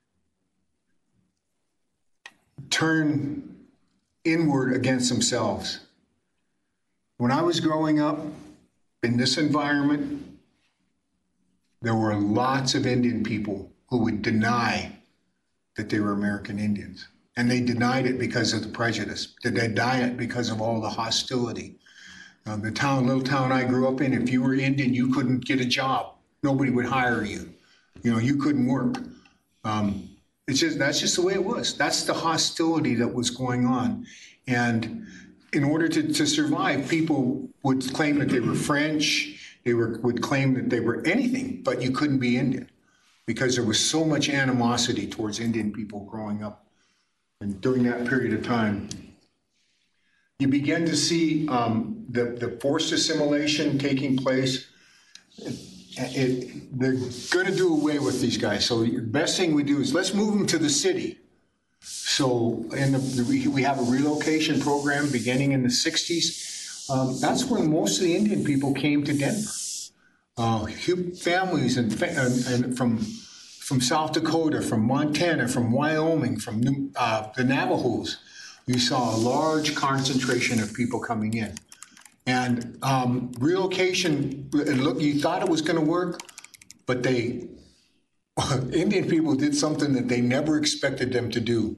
[SPEAKER 7] turn inward against themselves. When I was growing up in this environment, there were lots of Indian people who would deny that they were American Indians. And they denied it because of the prejudice. They denied it because of all the hostility. Uh, the town, little town I grew up in, if you were Indian, you couldn't get a job. Nobody would hire you. You know, you couldn't work. Um, it's just, that's just the way it was. That's the hostility that was going on. And in order to, to survive, people would claim that they were French. They were, would claim that they were anything, but you couldn't be Indian because there was so much animosity towards Indian people growing up. And during that period of time, you begin to see um, the, the forced assimilation taking place. It, it, they're going to do away with these guys. So the best thing we do is let's move them to the city. So in the, the, we have a relocation program beginning in the sixties. Um, that's when most of the Indian people came to Denver. Uh, families and, and, and from from South Dakota, from Montana, from Wyoming, from New, uh, the Navajos, you saw a large concentration of people coming in. And um, relocation, look, you thought it was going to work, but they, Indian people did something that they never expected them to do.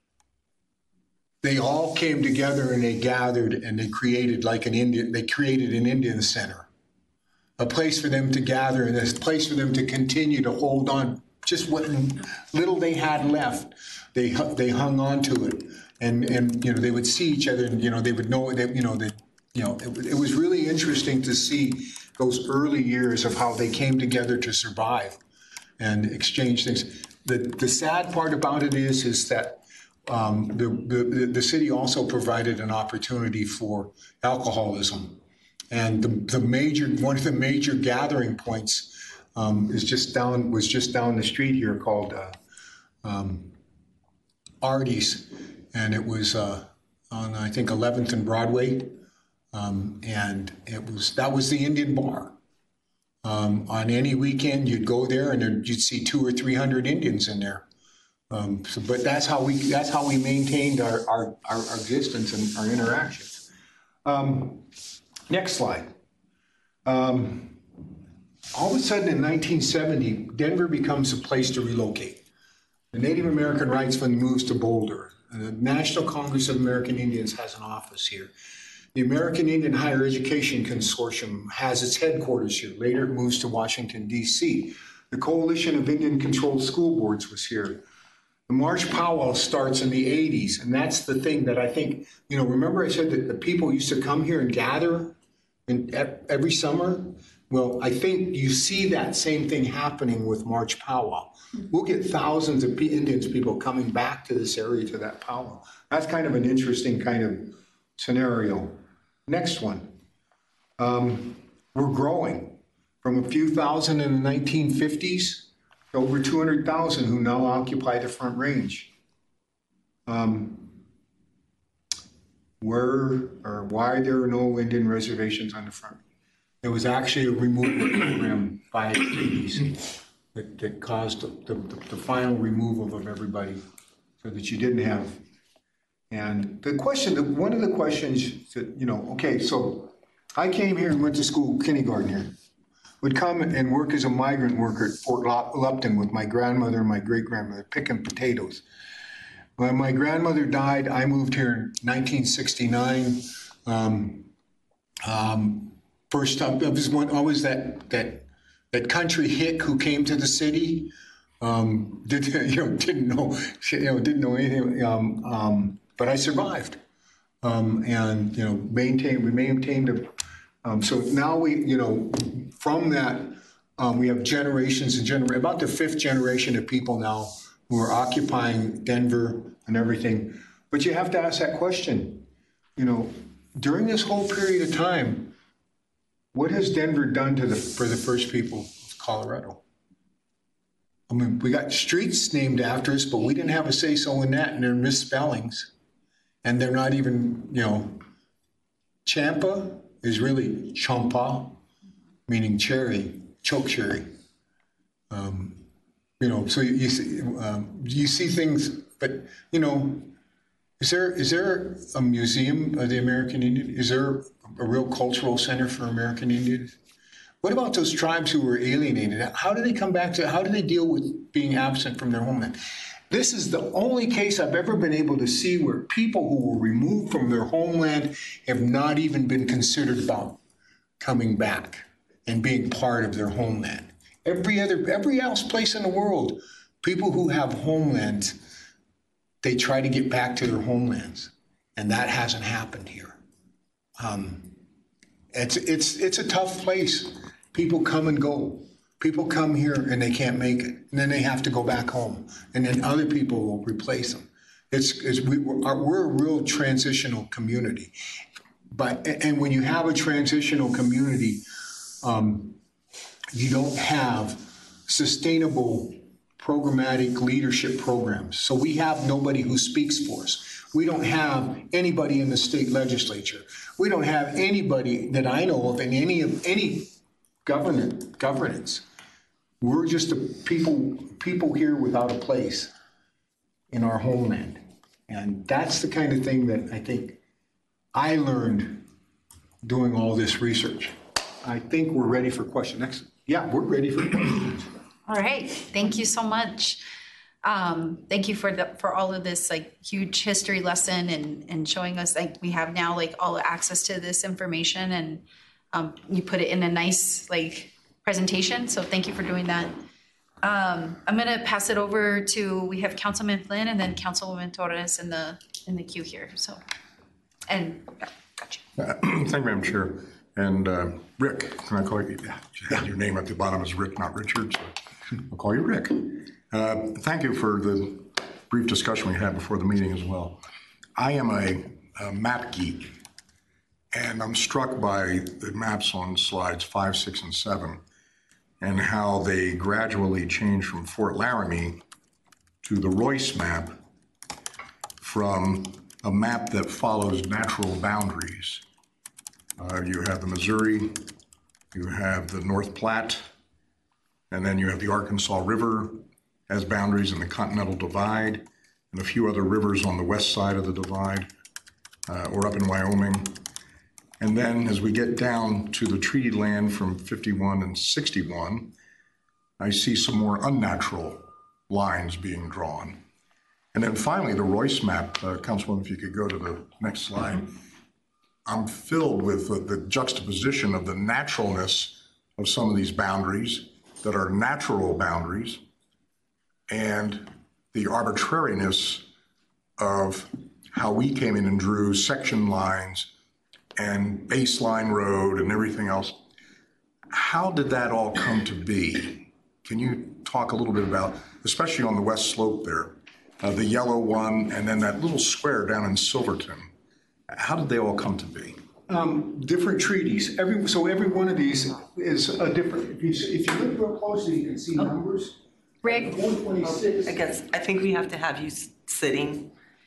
[SPEAKER 7] They all came together and they gathered and they created like an Indian, they created an Indian center, a place for them to gather and a place for them to continue to hold on. Just what little they had left, they they hung on to it, and and you know they would see each other, and you know they would know that you know that you know it, it was really interesting to see those early years of how they came together to survive and exchange things. The the sad part about it is is that um, the, the the city also provided an opportunity for alcoholism, and the the major one of the major gathering points. Um, is just down was just down the street here called uh, um, Artie's, and it was uh, on I think eleventh and Broadway, um, and it was that was the Indian bar. Um, on any weekend, you'd go there and there, you'd see two or three hundred Indians in there. Um, so, but that's how we that's how we maintained our our, our existence and our interactions. Um, next slide. Um, All of a sudden in nineteen seventy, Denver becomes a place to relocate. The Native American Rights Fund moves to Boulder. The National Congress of American Indians has an office here. The American Indian Higher Education Consortium has its headquarters here. Later it moves to Washington, D C. The Coalition of Indian-Controlled School Boards was here. The March Powwow starts in the eighties, and that's the thing that I think, you know, remember I said that the people used to come here and gather in, every summer? Well, I think you see that same thing happening with March Powwow. We'll get thousands of Indians people coming back to this area to that powwow. That's kind of an interesting kind of scenario. Next one. Um, we're growing from a few thousand in the nineteen fifties to over two hundred thousand who now occupy the Front Range. um, where or why there are no Indian reservations on the front. There was actually a removal program by the eighties that, that caused the, the, the final removal of everybody so that you didn't have. And the question, the, one of the questions that, you know, okay, so I came here and went to school, kindergarten here. Would come and work as a migrant worker at Fort Lupton with my grandmother and my great-grandmother, picking potatoes. When my grandmother died, I moved here in nineteen sixty-nine. Um, um, first time, I was one, always that that that country hick who came to the city. Um, did you know? Didn't know, you know, didn't know anything. Um, um, but I survived, um, and you know, maintained. We maintained a. Um, so now we, you know, from that, um, we have generations and gener about the fifth generation of people now who are occupying Denver and everything. But you have to ask that question, you know, during this whole period of time, what has Denver done to the for the first people of Colorado? I mean, we got streets named after us, but we didn't have a say-so in that, and they're misspellings, and they're not even, you know, Champa is really Champa, meaning cherry, choke cherry. Um, you know, so you, you see, um, you see things, but you know, is there is there a museum of the American Indian? Is there a real cultural center for American Indians? What about those tribes who were alienated? How do they come back to? How do they deal with being absent from their homeland? This is the only case I've ever been able to see where people who were removed from their homeland have not even been considered about coming back and being part of their homeland. Every other, every else place in the world, people who have homelands, they try to get back to their homelands, and that hasn't happened here. Um, it's it's it's a tough place. People come and go. People come here and they can't make it, and then they have to go back home, and then other people will replace them. It's, it's we, we're, we're a real transitional community, but and when you have a transitional community, um, you don't have sustainable programmatic leadership programs. So we have nobody who speaks for us. We don't have anybody in the state legislature. We don't have anybody that I know of in any of any government governance. We're just a people, people here without a place in our homeland. And that's the kind of thing that I think I learned doing all this research. I think we're ready for questions. Next, yeah, we're ready for questions.
[SPEAKER 2] All right, thank you so much. Um, thank you for the, for all of this like huge history lesson and, and showing us like we have now like all access to this information, and um, you put it in a nice like presentation. So thank you for doing that. Um, I'm going to pass it over to, we have Councilman Flynn and then Councilwoman Torres in the in the queue here. So, and yeah, gotcha.
[SPEAKER 3] Uh, thank you, Madam Chair. And uh, Rick, can I call you? Yeah, yeah, your name at the bottom is Rick, not Richard. So I'll call you Rick. Uh, thank you for the brief discussion we had before the meeting as well. I am a, a map geek, and I'm struck by the maps on slides five, six, and seven, and how they gradually change from Fort Laramie to the Royce map, from a map that follows natural boundaries. Uh, you have the Missouri, you have the North Platte, and then you have the Arkansas River as boundaries in the Continental Divide, and a few other rivers on the west side of the divide, uh, or up in Wyoming. And then as we get down to the treaty land from fifty-one and sixty-one, I see some more unnatural lines being drawn. And then finally, the Royce map, uh, Councilwoman, if you could go to the next slide. I'm filled with the, the juxtaposition of the naturalness of some of these boundaries that are natural boundaries, and the arbitrariness of how we came in and drew section lines and baseline road and everything else. How did that all come to be? Can you talk a little bit about, especially on the west slope there, uh, the yellow one, and then that little square down in Silverton? How did they all come to be?
[SPEAKER 7] Um, different treaties. Every so every one of these is a different. If you if you look real closely, you can see numbers.
[SPEAKER 2] Rick,
[SPEAKER 7] one twenty-six.
[SPEAKER 4] I guess, I think we have to have you s- sitting.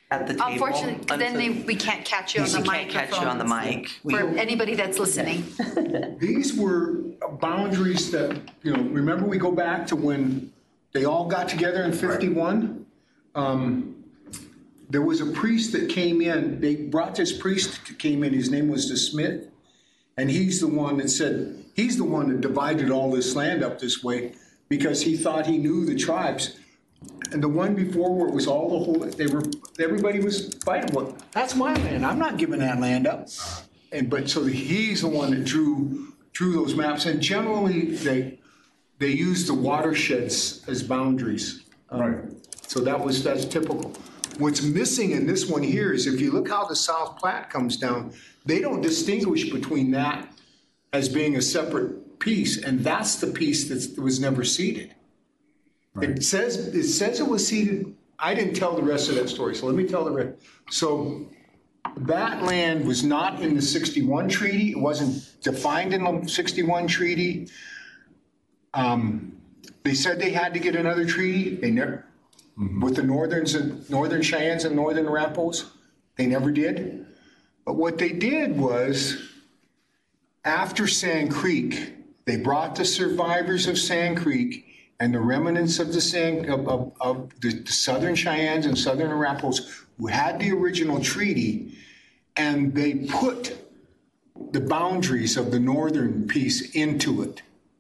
[SPEAKER 4] at the table.
[SPEAKER 2] Unfortunately, 'cause then they, we can't catch you on the
[SPEAKER 4] We
[SPEAKER 2] microphone.
[SPEAKER 4] can't catch you on the mic. We-
[SPEAKER 2] For anybody that's listening.
[SPEAKER 7] These were boundaries that, you know, remember we go back to when they all got together in fifty-one? Um, there was a priest that came in, they brought this priest that came in, his name was De Smith, and he's the one that said, he's the one that divided all this land up this way because he thought he knew the tribes. And the one before where it was all the whole, they were, everybody was fighting, well, that's my land, I'm not giving that land up. And, but, so he's the one that drew, drew those maps, and generally, they, they use the watersheds as boundaries. Um,
[SPEAKER 3] Right.
[SPEAKER 7] So that was, that's typical. What's missing in this one here is if you look how the South Platte comes down, they don't distinguish between that as being a separate piece, and that's the piece that was never ceded. It says, it says it was ceded, I didn't tell the rest of that story, so let me tell the rest. So that land was not in the sixty-one treaty, it wasn't defined in the sixty-one treaty. Um, they said they had to get another treaty, they never, with the Northerns and Northern Cheyennes and Northern Arapahoes, they never did. But what they did was, after Sand Creek, they brought the survivors of Sand Creek and the remnants of the Sand, of, of, of the, the Southern Cheyennes and Southern Arapahoes who had the original treaty, and they put the boundaries of the northern piece into it.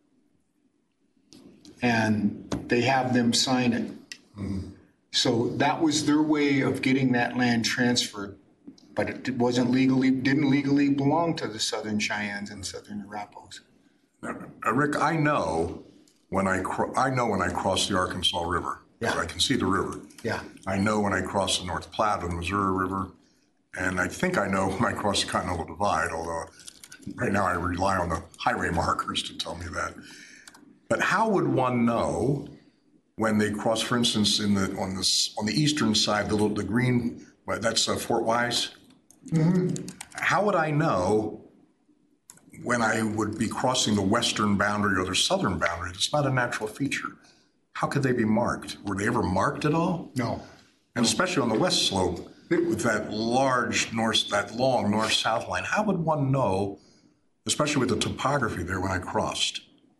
[SPEAKER 7] And they have them sign it. Mm-hmm. So that was their way of getting that land transferred, but it wasn't legally, didn't legally belong to the Southern Cheyennes and Southern Arapahoes.
[SPEAKER 3] Now, uh, Rick, I know when I cro- I know when I cross the Arkansas River.
[SPEAKER 7] Yeah.
[SPEAKER 3] So I can see the river.
[SPEAKER 7] Yeah.
[SPEAKER 3] I know when I cross the North Platte and Missouri River, and I think I know when I cross the Continental Divide, although right now I rely on the highway markers to tell me that. But how would one know when they cross, for instance, in the on this on the eastern side, the little the green, well, that's uh, Fort Wise. Mm-hmm. How would I know when I would be crossing the western boundary or the southern boundary? It's not a natural feature. How could they be marked? Were they ever marked at all?
[SPEAKER 7] No.
[SPEAKER 3] And especially on the west slope, with that large north, that long north-south line, how would one know, especially with the topography there when I crossed?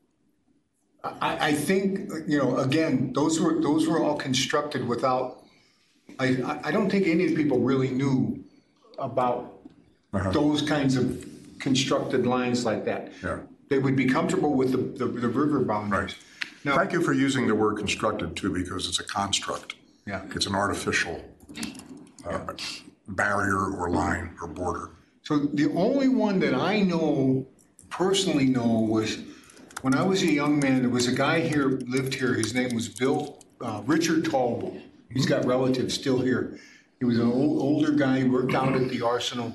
[SPEAKER 7] I, I think, you know, again, those were those were all constructed without, I, I don't think any of the people really knew about uh-huh. those kinds of constructed lines like that.
[SPEAKER 3] Yeah.
[SPEAKER 7] They would be comfortable with the, the, the river boundaries.
[SPEAKER 3] Right.
[SPEAKER 7] Now,
[SPEAKER 3] thank you for using the word constructed too, because it's a construct.
[SPEAKER 7] Yeah.
[SPEAKER 3] It's an artificial uh, yeah. barrier or line or border.
[SPEAKER 7] So the only one that I know, personally know, was when I was a young man, there was a guy here, lived here, his name was Bill, uh, Richard Talbot. He's got relatives still here. He was an old, older guy, he worked out at the arsenal.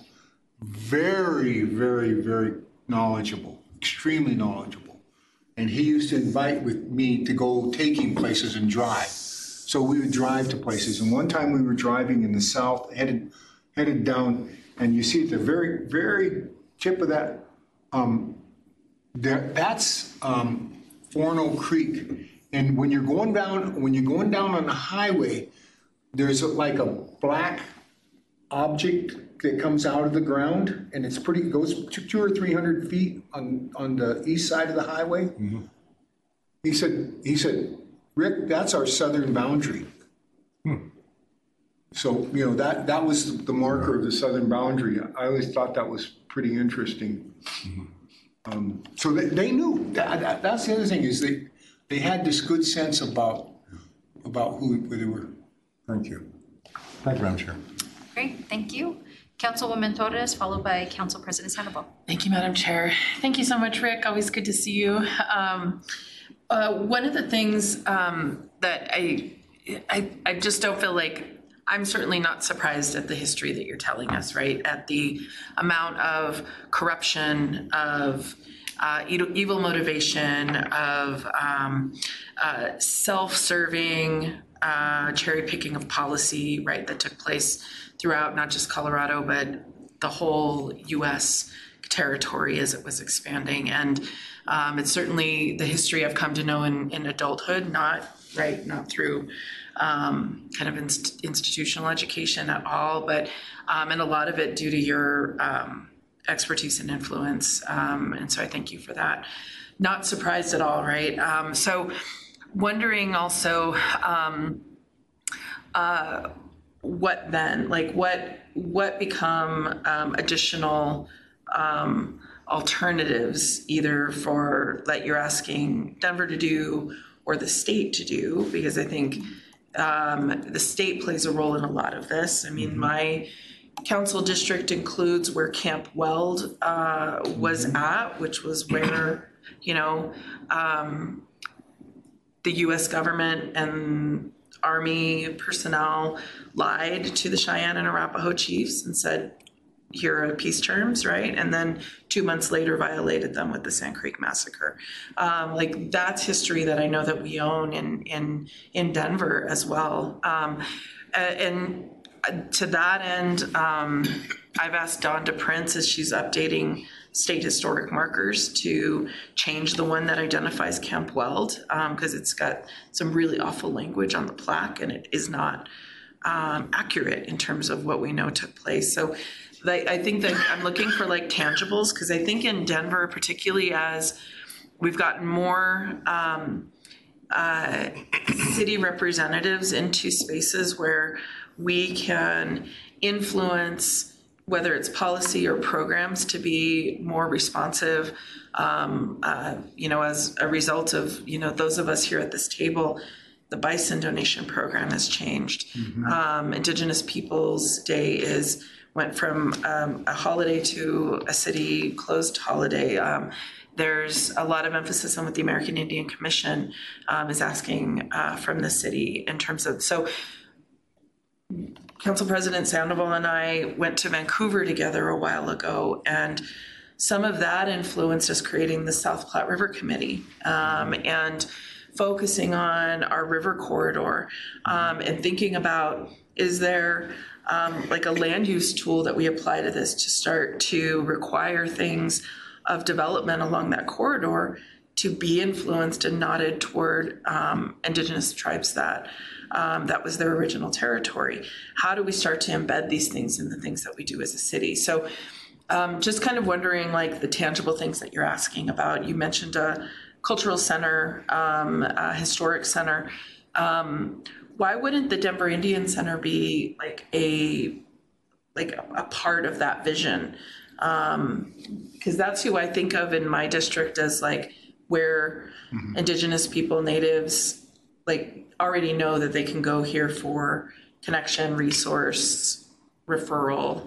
[SPEAKER 7] Very, very, very knowledgeable, extremely knowledgeable. And he used to invite with me to go taking places and drive. So we would drive to places. And one time we were driving in the south, headed headed down, and you see at the very, very tip of that, um, there, that's um, Forno Creek. And when you're going down, when you're going down on the highway, there's a, like a black object that comes out of the ground, and it's pretty, it goes two, two or three hundred feet on, on the east side of the highway. Mm-hmm. He said, he said, Rick, that's our southern boundary. Hmm. So, you know, that, that was the marker of the southern boundary. I always thought that was pretty interesting. Mm-hmm. Um, so they, they knew. That, that, that's the other thing, is they, they had this good sense about, about who, who they were.
[SPEAKER 3] Thank you. Thank you, Madam Chair.
[SPEAKER 2] Great, thank you. Councilwoman Torres, followed by Council President Sandoval.
[SPEAKER 5] Thank you, Madam Chair. Thank you so much, Rick. Always good to see you. Um, uh, one of the things um, that I, I, I just don't feel like, I'm certainly not surprised at the history that you're telling us, right? At the amount of corruption, of uh, evil motivation, of um, uh, self-serving, uh, cherry picking of policy, right, that took place throughout not just Colorado, but the whole U S territory as it was expanding. And um, it's certainly the history I've come to know in, in adulthood, not right? Not through um, kind of inst- institutional education at all, but um, and a lot of it due to your um, expertise and influence. Um, and so I thank you for that. Not surprised at all, right? Um, so wondering also, um, uh, what then, like what, what become um, additional um, alternatives either for that you're asking Denver to do or the state to do? Because I think um, the state plays a role in a lot of this. I mean, my council district includes where Camp Weld uh, was mm-hmm. at, which was where, you know, um, the U S government and Army personnel lied to the Cheyenne and Arapaho chiefs and said, here are peace terms, right? And then two months later violated them with the Sand Creek Massacre. Um, like that's history that I know that we own in in, in Denver as well. Um, and to that end, um, I've asked Dawn DePrince as she's updating state historic markers to change the one that identifies Camp Weld, because um, it's got some really awful language on the plaque and it is not um, accurate in terms of what we know took place. So I, I think that I'm looking for like tangibles, because I think in Denver, particularly as we've gotten more um, uh, city representatives into spaces where we can influence whether it's policy or programs to be more responsive, um, uh, you know, as a result of, you know, those of us here at this table, the bison donation program has changed. Mm-hmm. Um, Indigenous Peoples Day is went from um, a holiday to a city closed holiday. Um, there's a lot of emphasis on what the American Indian Commission um, is asking uh, from the city in terms of, so Council President Sandoval and I went to Vancouver together a while ago, and some of that influenced us creating the South Platte River Committee um, and focusing on our river corridor um, and thinking about, is there um, like a land use tool that we apply to this to start to require things of development along that corridor to be influenced and nodded toward um, Indigenous tribes that Um, that was their original territory. How do we start to embed these things in the things that we do as a city? So um, just kind of wondering like the tangible things that you're asking about. You mentioned a cultural center, um, a historic center. Um, why wouldn't the Denver Indian Center be like a like a part of that vision? Um, because that's who I think of in my district as like where mm-hmm. Indigenous people, natives, like already know that they can go here for connection, resource, referral.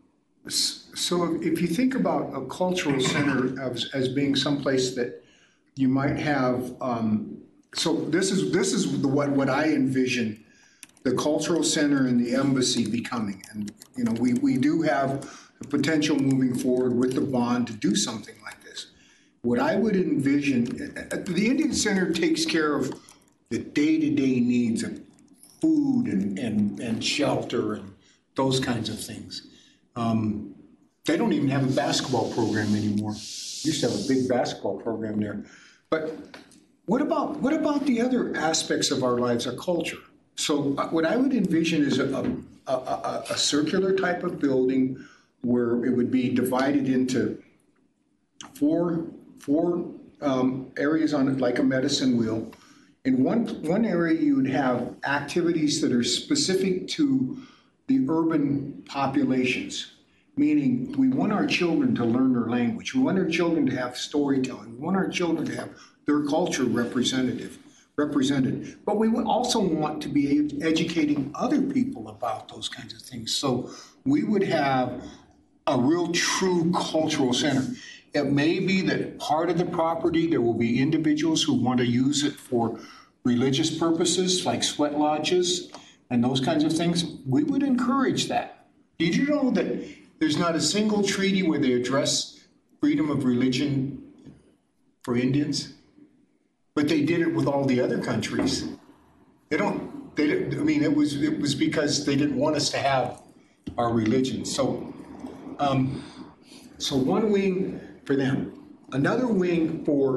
[SPEAKER 7] So if you think about a cultural center as, as being someplace that you might have, um, so this is this is the, what what I envision the cultural center and the embassy becoming. And you know, we we do have the potential moving forward with the bond to do something like this. What I would envision, the Indian Center takes care of the day-to-day needs of food and, and, and shelter and those kinds of things. Um, they don't even have a basketball program anymore. Used to have a big basketball program there. But what about what about the other aspects of our lives, our culture? So what I would envision is a, a, a, a circular type of building where it would be divided into four, four um, areas on it, like a medicine wheel. In one, one area, you would have activities that are specific to the urban populations, meaning we want our children to learn their language. We want our children to have storytelling. We want our children to have their culture representative, represented. But we would also want to be educating other people about those kinds of things. So we would have a real true cultural center. It may be that part of the property, there will be individuals who want to use it for religious purposes, like sweat lodges and those kinds of things. We would encourage that. Did you know that there's not a single treaty where they address freedom of religion for Indians? But they did it with all the other countries. They don't, they didn't, I mean, it was, it was because they didn't want us to have our religion. So, um, so one wing for them. Another wing for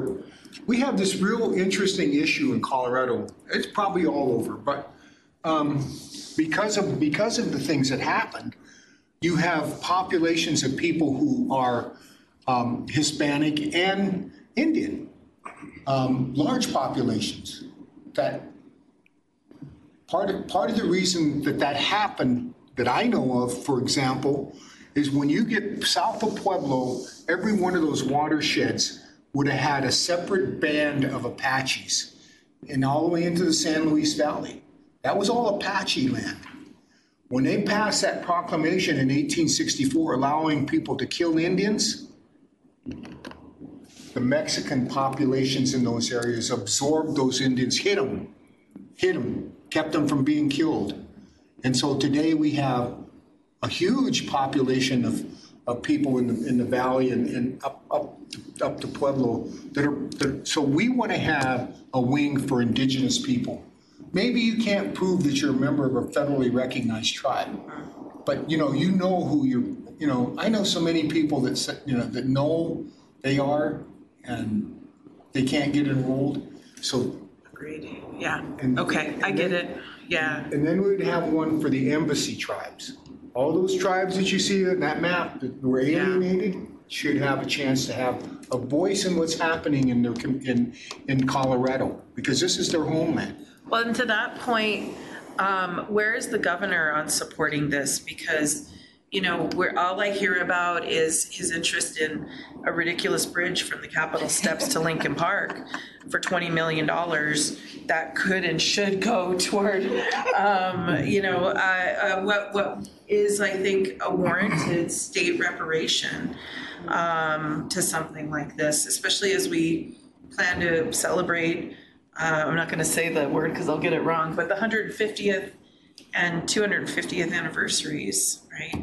[SPEAKER 7] we have this real interesting issue in Colorado. It's probably all over, but um, because of because of the things that happened, you have populations of people who are um, Hispanic and Indian, um, large populations. That part of part of the reason that that happened, that I know of, for example, is when you get south of Pueblo, every one of those watersheds would have had a separate band of Apaches, and all the way into the San Luis Valley. That was all Apache land. When they passed that proclamation in eighteen sixty-four allowing people to kill Indians, the Mexican populations in those areas absorbed those Indians, hit them, hit them, kept them from being killed. And so today we have a huge population of, of people in the in the valley and, and up up up to Pueblo that are, that, so we want to have a wing for indigenous people. Maybe you can't prove that you're a member of a federally recognized tribe, but you know you know who you're. You know, I know so many people that you know that know they are, and they can't get enrolled. So
[SPEAKER 5] Agreed. Yeah.
[SPEAKER 7] And-
[SPEAKER 5] Okay, I get it. Yeah.
[SPEAKER 7] And then we'd have one for the embassy tribes. All those tribes that you see in that map that were alienated should have a chance to have a voice in what's happening in their, com- in, in Colorado, because this is their homeland.
[SPEAKER 5] Well, and to that point, um, where is the governor on supporting this? Because, you know, where all I hear about is his interest in a ridiculous bridge from the Capitol steps to Lincoln Park for twenty million dollars that could and should go toward, um, you know, uh, uh, what what is, I think, a warranted state reparation um, to something like this, especially as we plan to celebrate, uh, I'm not going to say the word because I'll get it wrong, but the one hundred fiftieth and two hundred fiftieth anniversaries, right?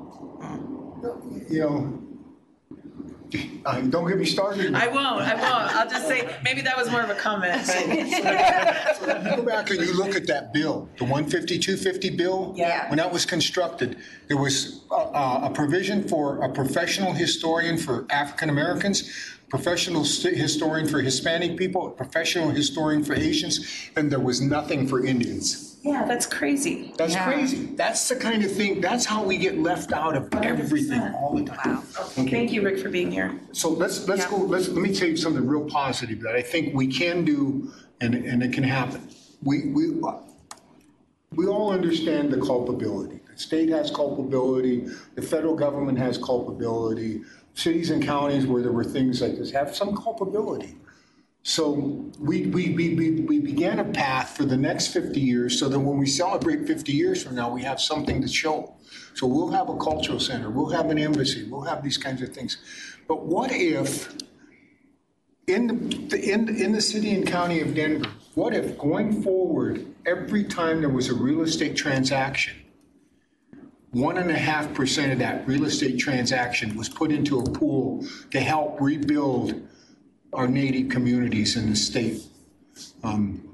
[SPEAKER 7] You know, uh, don't get me started.
[SPEAKER 5] I won't, I won't. I'll just say, maybe that was more of a comment.
[SPEAKER 7] So you go back and you look at that bill, the one fifty, two fifty bill.
[SPEAKER 4] Yeah.
[SPEAKER 7] When that was constructed, there was a, a provision for a professional historian for African Americans, professional st- historian for Hispanic people, a professional historian for Asians, and there was nothing for Indians.
[SPEAKER 5] Yeah, that's crazy.
[SPEAKER 7] That's crazy. That's the kind of thing, that's how we get left out of everything all the time.
[SPEAKER 5] Wow. Thank you, Rick, for being here.
[SPEAKER 7] So let's let's
[SPEAKER 5] Yeah.
[SPEAKER 7] go. Let's let me tell you something real positive that I think we can do, and and it can happen. We we we all understand the culpability. The state has culpability. The federal government has culpability. Cities and counties where there were things like this have some culpability. So we we we we, we began a path for the next fifty years, so that when we celebrate fifty years from now, we have something to show. So we'll have a cultural center, we'll have an embassy, we'll have these kinds of things. But what if in the in, in the city and county of Denver, what if going forward, every time there was a real estate transaction, one and a half percent of that real estate transaction was put into a pool to help rebuild our Native communities in the state? Um,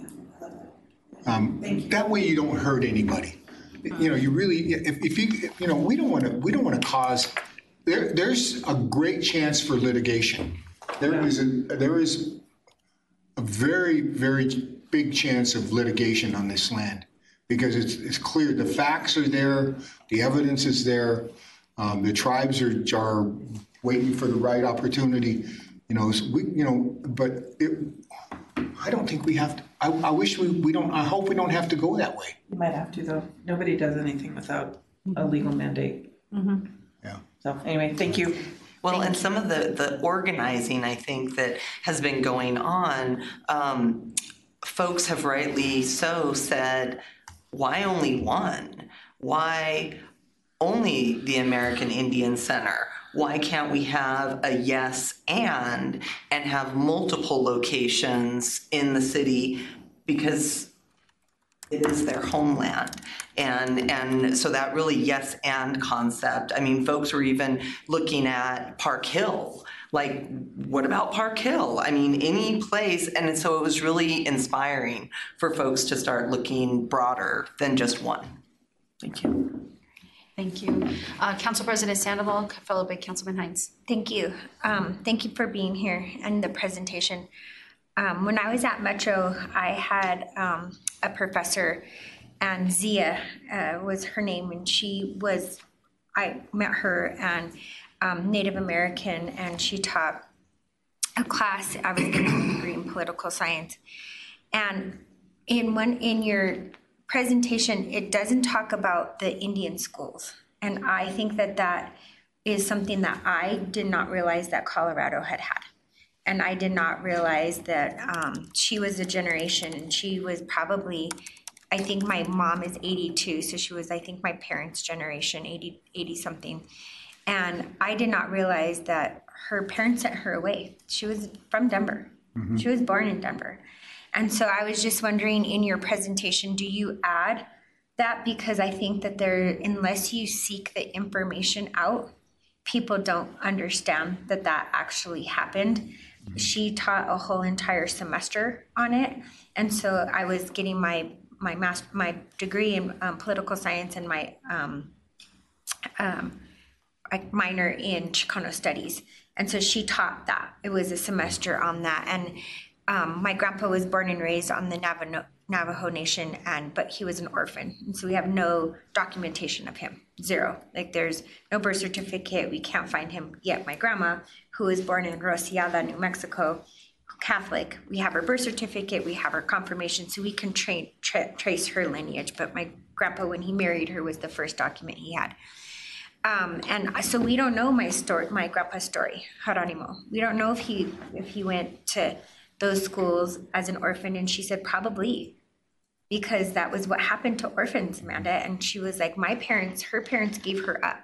[SPEAKER 7] um, that way you don't hurt anybody. You know, you really, if, if you, you know, we don't want to, we don't want to cause, there, there's a great chance for litigation. There is a, there is a very, very big chance of litigation on this land, because it's, it's clear, the facts are there, the evidence is there, um, the tribes are, are waiting for the right opportunity. You know, we, you know, but it, I don't think we have to, I, I wish we, we don't, I hope we don't have to go that way.
[SPEAKER 5] You might have to, though. Nobody does anything without a legal mandate.
[SPEAKER 7] Yeah.
[SPEAKER 5] So anyway, thank you.
[SPEAKER 4] Well, and some of the, the organizing, I think, that has been going on, um, folks have rightly so said, why only one? Why only the American Indian Center? Why can't we have a yes and and have multiple locations in the city, because it is their homeland. And and so that really yes and concept. I mean, folks were even looking at Park Hill. Like, what about Park Hill? I mean, any place. And so it was really inspiring for folks to start looking broader than just one.
[SPEAKER 5] Thank you.
[SPEAKER 2] Thank you. Uh, Council President Sandoval, followed by Councilman Hines.
[SPEAKER 8] Thank you. Um, thank you for being here and the presentation. Um, when I was at Metro, I had um, a professor, and Zia uh, was her name, and she was, I met her, and um, Native American, and she taught a class. I was getting a degree in political science. And in one, in your presentation, it doesn't talk about the Indian schools. And I think that that is something that I did not realize that Colorado had had. And I did not realize that um, she was a generation, and she was probably, I think my mom is eighty-two, so she was, I think, my parents' generation, eighty, eighty something. And I did not realize that her parents sent her away. She was from Denver. Mm-hmm. She was born in Denver. And so I was just wondering, in your presentation, do you add that? Because I think that there, unless you seek the information out, people don't understand that that actually happened. Mm-hmm. She taught a whole entire semester on it. And so I was getting my my master, my degree in um, political science, and my um, um, minor in Chicano studies. And so she taught that. It was a semester on that. And um, my grandpa was born and raised on the Navajo, Navajo Nation, and but he was an orphan. And so we have no documentation of him, zero. Like there's no birth certificate. We can't find him yet. My grandma, who was born in Rosiada, New Mexico, Catholic, we have her birth certificate, we have her confirmation, so we can tra tra trace her lineage. But my grandpa, when he married her, was the first document he had. Um, and so we don't know my story, my grandpa's story, Geronimo. We don't know if he if he went to those schools as an orphan. And she said probably, because that was what happened to orphans, Amanda. And she was like, my parents, her parents gave her up.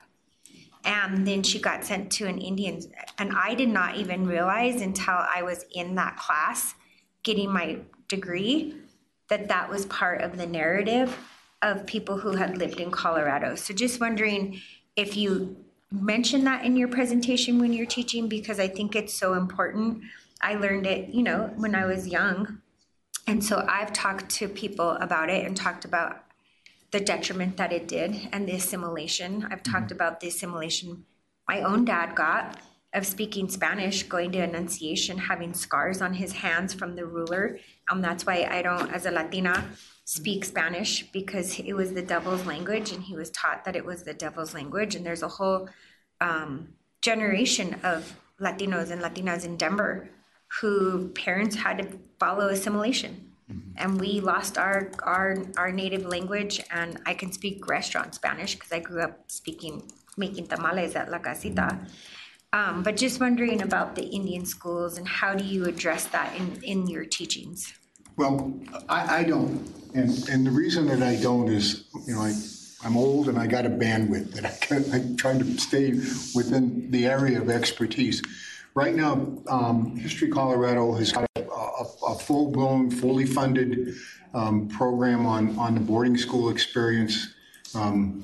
[SPEAKER 8] And then she got sent to an Indian. And I did not even realize until I was in that class getting my degree that that was part of the narrative of people who had lived in Colorado. So just wondering if you mention that in your presentation when you're teaching, because I think it's so important. I learned it, you know, when I was young. And so I've talked to people about it and talked about the detriment that it did and the assimilation. I've mm-hmm. talked about the assimilation my own dad got of speaking Spanish, going to Annunciation, having scars on his hands from the ruler. Um, that's why I don't, as a Latina, speak Spanish, because it was the devil's language, and he was taught that it was the devil's language. And there's a whole um, generation of Latinos and Latinas in Denver who parents had to follow assimilation. Mm-hmm. And we lost our, our our native language. And I can speak restaurant Spanish because I grew up speaking, making tamales at La Casita. Um, but just wondering about the Indian schools and how do you address that in, in your teachings?
[SPEAKER 7] Well, I, I don't. And, and the reason that I don't is, you know, I, I'm old and I got a bandwidth that I can, I'm trying to stay within the area of expertise. Right now, um, History Colorado has got a, a, a full-blown, fully funded um, program on, on the boarding school experience. Um,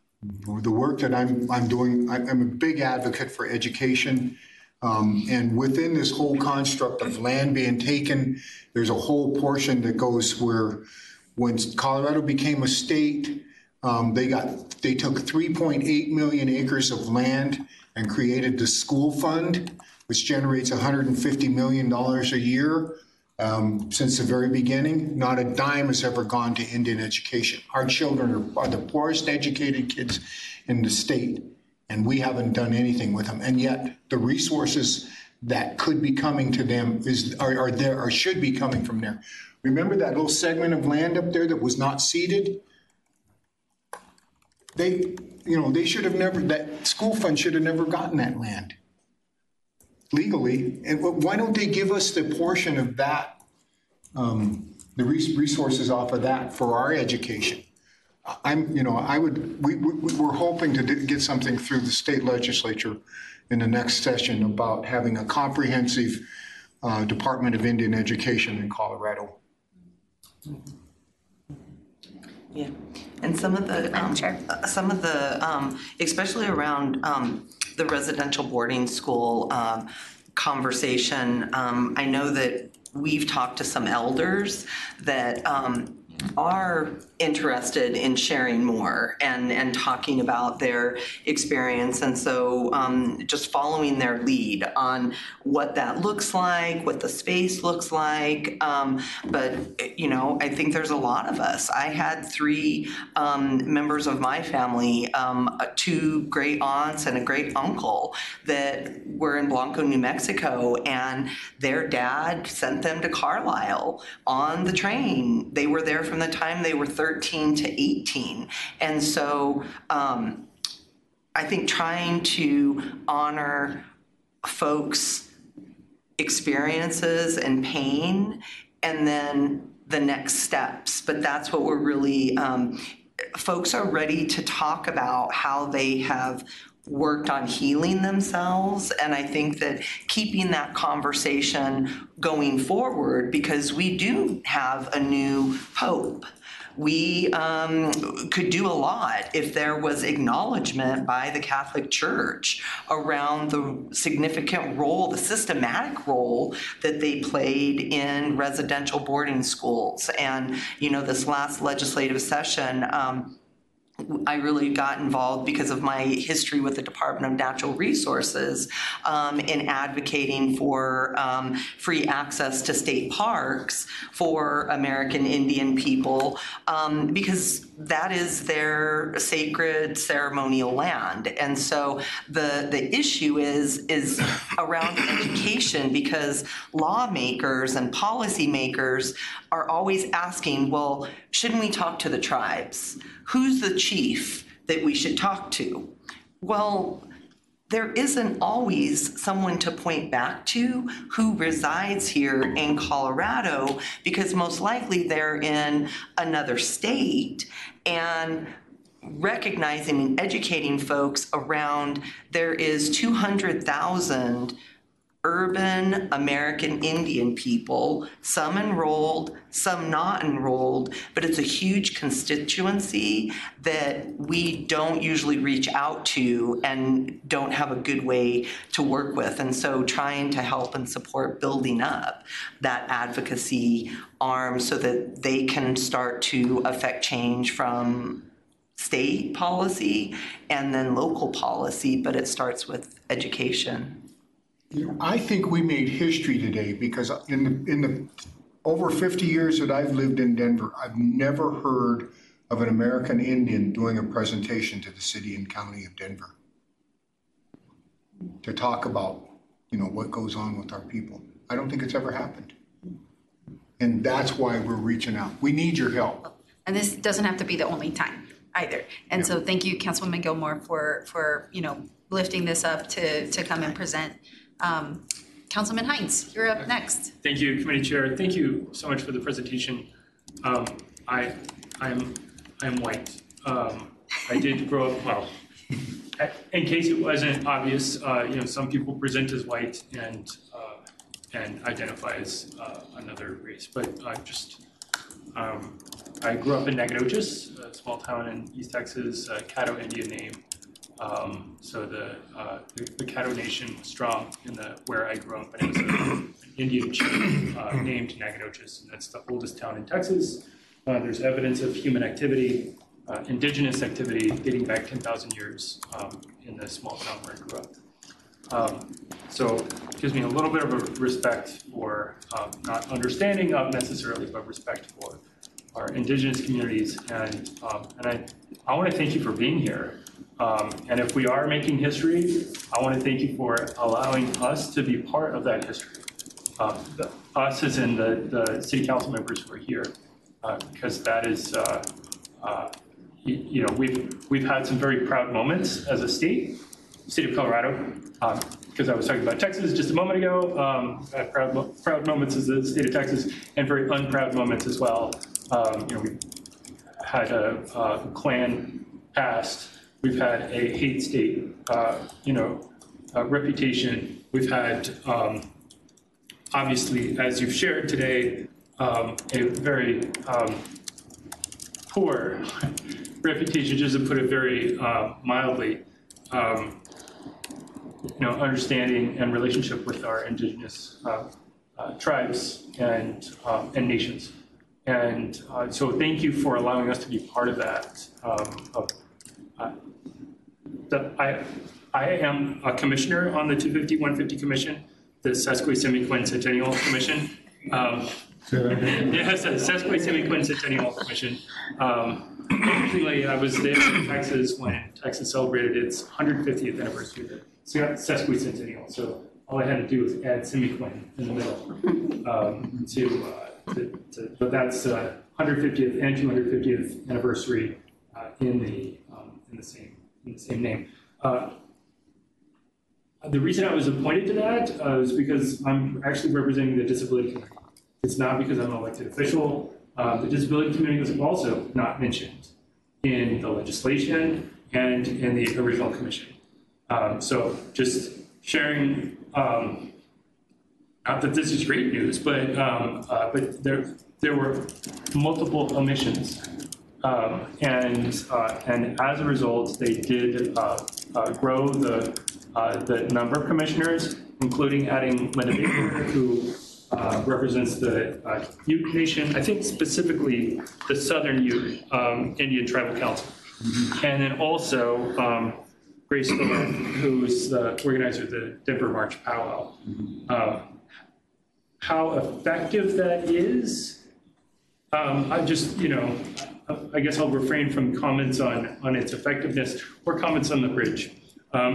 [SPEAKER 7] the work that I'm, I'm doing, I, I'm a big advocate for education. Um, and within this whole construct of land being taken, there's a whole portion that goes where when Colorado became a state, um, they got they took three point eight million acres of land and created the school fund, which generates one hundred fifty million dollars a year. Um, since the very beginning, not a dime has ever gone to Indian education. Our children are, are the poorest educated kids in the state, and we haven't done anything with them. And yet the resources that could be coming to them is are, are there or should be coming from there. Remember that little segment of land up there that was not seeded? They, you know, they should have never, that school fund should have never gotten that land legally. And why don't they give us the portion of that, um, the resources off of that for our education? I'm, you know, I would, we, we, we're hoping to get something through the state legislature in the next session about having a comprehensive uh, Department of Indian Education in Colorado.
[SPEAKER 4] Yeah, and some of the, um, sure. some of the, um, especially around um, the residential boarding school um, conversation, um, I know that we've talked to some elders that um, are interested in sharing more and, and talking about their experience. And so um, just following their lead on what that looks like, what the space looks like. Um, but, you know, I think there's a lot of us. I had three um, members of my family, um, two great aunts and a great uncle that were in Blanco, New Mexico, and their dad sent them to Carlisle on the train. They were there from the time they were thirteen to eighteen. And so um, I think trying to honor folks' experiences and pain and then the next steps. But that's what we're really, um, folks are ready to talk about how they have worked on healing themselves. And I think that keeping that conversation going forward, because we do have a new pope. We um, could do a lot if there was acknowledgement by the Catholic Church around the significant role, the systematic role that they played in residential boarding schools. And, you know, this last legislative session, um, I really got involved because of my history with the Department of Natural Resources um, in advocating for um, free access to state parks for American Indian people um, because that is their sacred ceremonial land. And so the, the issue is, is around education, because lawmakers and policymakers are always asking, well, shouldn't we talk to the tribes? Who's the chief that we should talk to? Well, there isn't always someone to point back to who resides here in Colorado, because most likely they're in another state. And recognizing and educating folks around, there is two hundred thousand urban American Indian people, some enrolled, some not enrolled, but it's a huge constituency that we don't usually reach out to and don't have a good way to work with. And so trying to help and support building up that advocacy arm so that they can start to affect change from state policy and then local policy, but it starts with education.
[SPEAKER 7] You know, I think we made history today because in the in the over fifty years that I've lived in Denver, I've never heard of an American Indian doing a presentation to the city and county of Denver to talk about, you know, what goes on with our people. I don't think it's ever happened. And that's why we're reaching out. We need your help.
[SPEAKER 2] And this doesn't have to be the only time either. And
[SPEAKER 7] Yeah.
[SPEAKER 2] so thank you, Councilwoman Gilmore, for, for, you know, lifting this up to, to come and present. Um, Councilman Hines, you're up next.
[SPEAKER 6] Thank you, Committee Chair. Thank you so much for the presentation. Um, I, I'm, I'm white. Um, I did grow up, well, in case it wasn't obvious, uh, you know, some people present as white and uh, and identify as uh, another race. But I just, um, I grew up in Nacogdoches, a small town in East Texas, a Caddo Indian name. Um, so the, uh, the the Caddo Nation was strong in the where I grew up, and it was a, an Indian chief uh, named Nacogdoches, and that's the oldest town in Texas. Uh, there's evidence of human activity, uh, indigenous activity dating back ten thousand years um, in the small town where I grew up. Um, so it gives me a little bit of a respect for um, not understanding of necessarily, but respect for our indigenous communities, and um, and I I want to thank you for being here. Um, and if we are making history, I want to thank you for allowing us to be part of that history. Uh, the, us as in the, the city council members who are here, uh, because that is, uh, uh, you, you know, we've we've had some very proud moments as a state, state of Colorado, um, because I was talking about Texas just a moment ago. Um, had proud, proud moments as the state of Texas, and very unproud moments as well. Um, you know, we had a, a Klan passed. We've had a hate state, uh, you know, uh, reputation. We've had, um, obviously, as you've shared today, um, a very um, poor reputation, just to put it very uh, mildly, um, you know, understanding and relationship with our indigenous uh, uh, tribes and um, and nations. and uh, so thank you for allowing us to be part of that. Um, of, uh, the, I, I am a commissioner on the two fifty, one fifty Commission, the Sesquicentennial Commission. Um, yes, the Sesquicentennial Commission. Um, interestingly, I was there in Texas when Texas celebrated its one hundred fiftieth anniversary of the Sesquicentennial. So all I had to do was add semiquin in the middle um, to, uh, to, to, but that's uh, one hundred fiftieth and two hundred fiftieth anniversary uh, in the um, in the same in the same name. Uh, the reason I was appointed to that uh, is because I'm actually representing the disability community. It's not because I'm an elected official. Uh, the disability community was also not mentioned in the legislation and in the original commission. Um, so just sharing, um, not that this is great news, but um, uh, but there there were multiple omissions, um, and uh, and as a result, they did uh, uh, grow the uh, the number of commissioners, including adding Linda Baker, who uh, represents the uh, Ute Nation. I think specifically the Southern Ute um, Indian Tribal Council, mm-hmm. and then also. Um, Grace Miller, who's the organizer of the Denver March Powwow. Um, how effective that is, um, I just, you know, I guess I'll refrain from comments on, on its effectiveness or comments on the bridge. Um,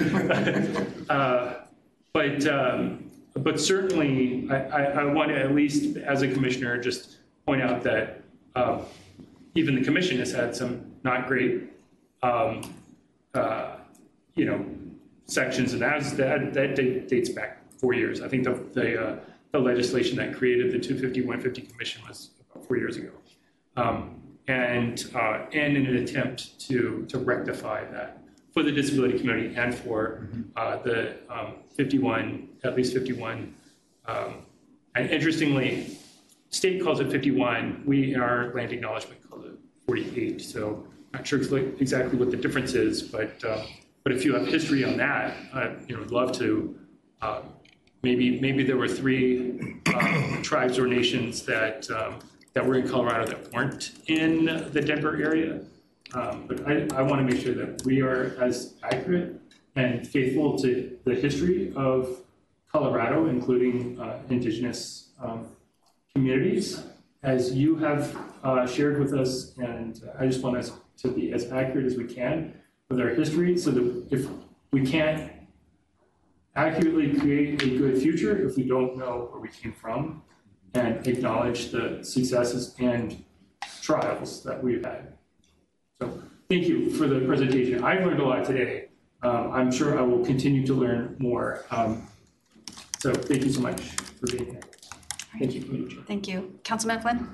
[SPEAKER 6] uh, but, um, but certainly, I, I, I want to at least, as a commissioner, just point out that uh, even the commission has had some not great um, uh, you know, sections, and that, that, that dates back four years. I think the, the, uh, the legislation that created the two fifty, one fifty Commission was about four years ago. Um, and, uh, and in an attempt to, to rectify that for the disability community and for uh, the um, fifty-one, at least fifty-one. Um, and interestingly, state calls it fifty-one. We, in our land acknowledgement, call it forty-eight. So not sure exactly what the difference is, but uh, But if you have history on that, I you know, would love to, uh, maybe maybe there were three uh, tribes or nations that um, that were in Colorado that weren't in the Denver area. Um, but I, I want to make sure that we are as accurate and faithful to the history of Colorado, including uh, indigenous um, communities, as you have uh, shared with us. And I just want us to be as accurate as we can with our history, so that if we can't accurately create a good future if we don't know where we came from and acknowledge the successes and trials that we've had. So thank you for the presentation. I've learned a lot today. Um, I'm sure I will continue to learn more. Um, so thank you so much for being here. Thank you.
[SPEAKER 2] Thank you. Councilman Flynn?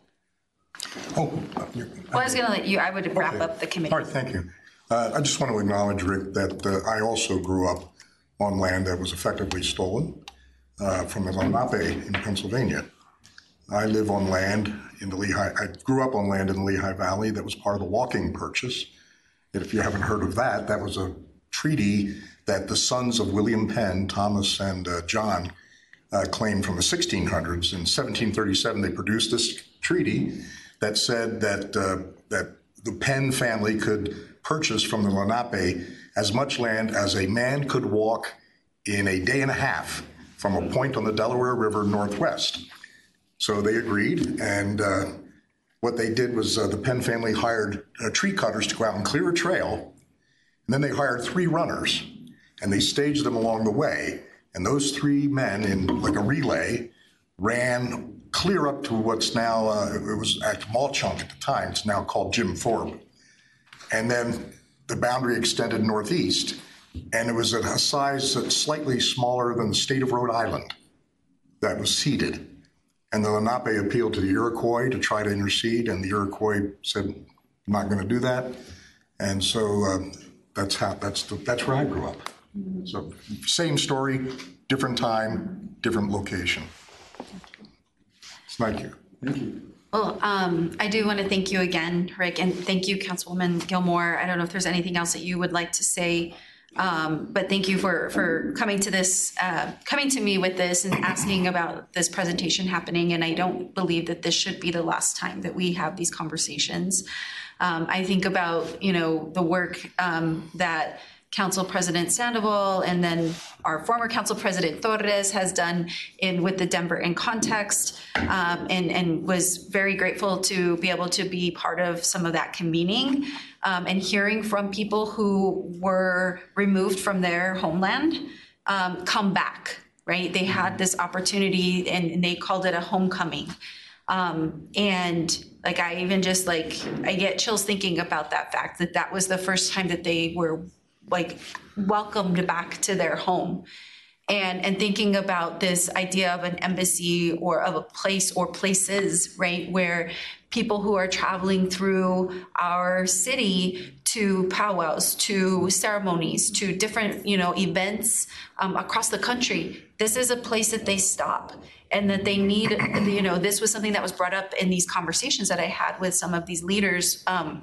[SPEAKER 3] Oh, you're,
[SPEAKER 2] well, I was going to let you, I would wrap
[SPEAKER 3] okay.
[SPEAKER 2] up the committee.
[SPEAKER 3] All right, thank you. Uh, I just want to acknowledge, Rick, that uh, I also grew up on land that was effectively stolen uh, from the Lenape in Pennsylvania. I live on land in the Lehigh, I grew up on land in the Lehigh Valley that was part of the Walking Purchase. And if you haven't heard of that, that was a treaty that the sons of William Penn, Thomas and uh, John, uh, claimed from the sixteen hundreds. In seventeen thirty-seven, they produced this treaty that said that, uh, that the Penn family could purchase from the Lenape as much land as a man could walk in a day and a half from a point on the Delaware River northwest. So they agreed, and uh, what they did was uh, the Penn family hired uh, tree cutters to go out and clear a trail, and then they hired three runners, and they staged them along the way, and those three men, in like a relay, ran clear up to what's now, uh, it was at Malchunk at the time, it's now called Jim Thorpe. And then the boundary extended northeast, and it was at a size that's slightly smaller than the state of Rhode Island that was ceded. And the Lenape appealed to the Iroquois to try to intercede, and the Iroquois said, I'm not going to do that. And so uh, that's how, that's, the, that's where I grew up. So same story, different time, different location. Thank you.
[SPEAKER 6] Thank you.
[SPEAKER 2] Well, um, I do want to thank you again, Rick, and thank you, Councilwoman Gilmore. I don't know if there's anything else that you would like to say Um, but thank you for, for coming to this, uh, coming to me with this and asking about this presentation happening. And I don't believe that this should be the last time that we have these conversations. Um, I think about, you know, the work um, that Council President Sandoval and then our former Council President Torres has done in with the Denver in Context, um, and, and was very grateful to be able to be part of some of that convening um, and hearing from people who were removed from their homeland um, come back, right? They had this opportunity and, and they called it a homecoming. Um, and like, I even just like, I get chills thinking about that fact that that was the first time that they were like welcomed back to their home. And, and thinking about this idea of an embassy or of a place or places, right, where people who are traveling through our city to powwows, to ceremonies, to different, you know, events um, across the country, this is a place that they stop and that they need, you know, this was something that was brought up in these conversations that I had with some of these leaders um,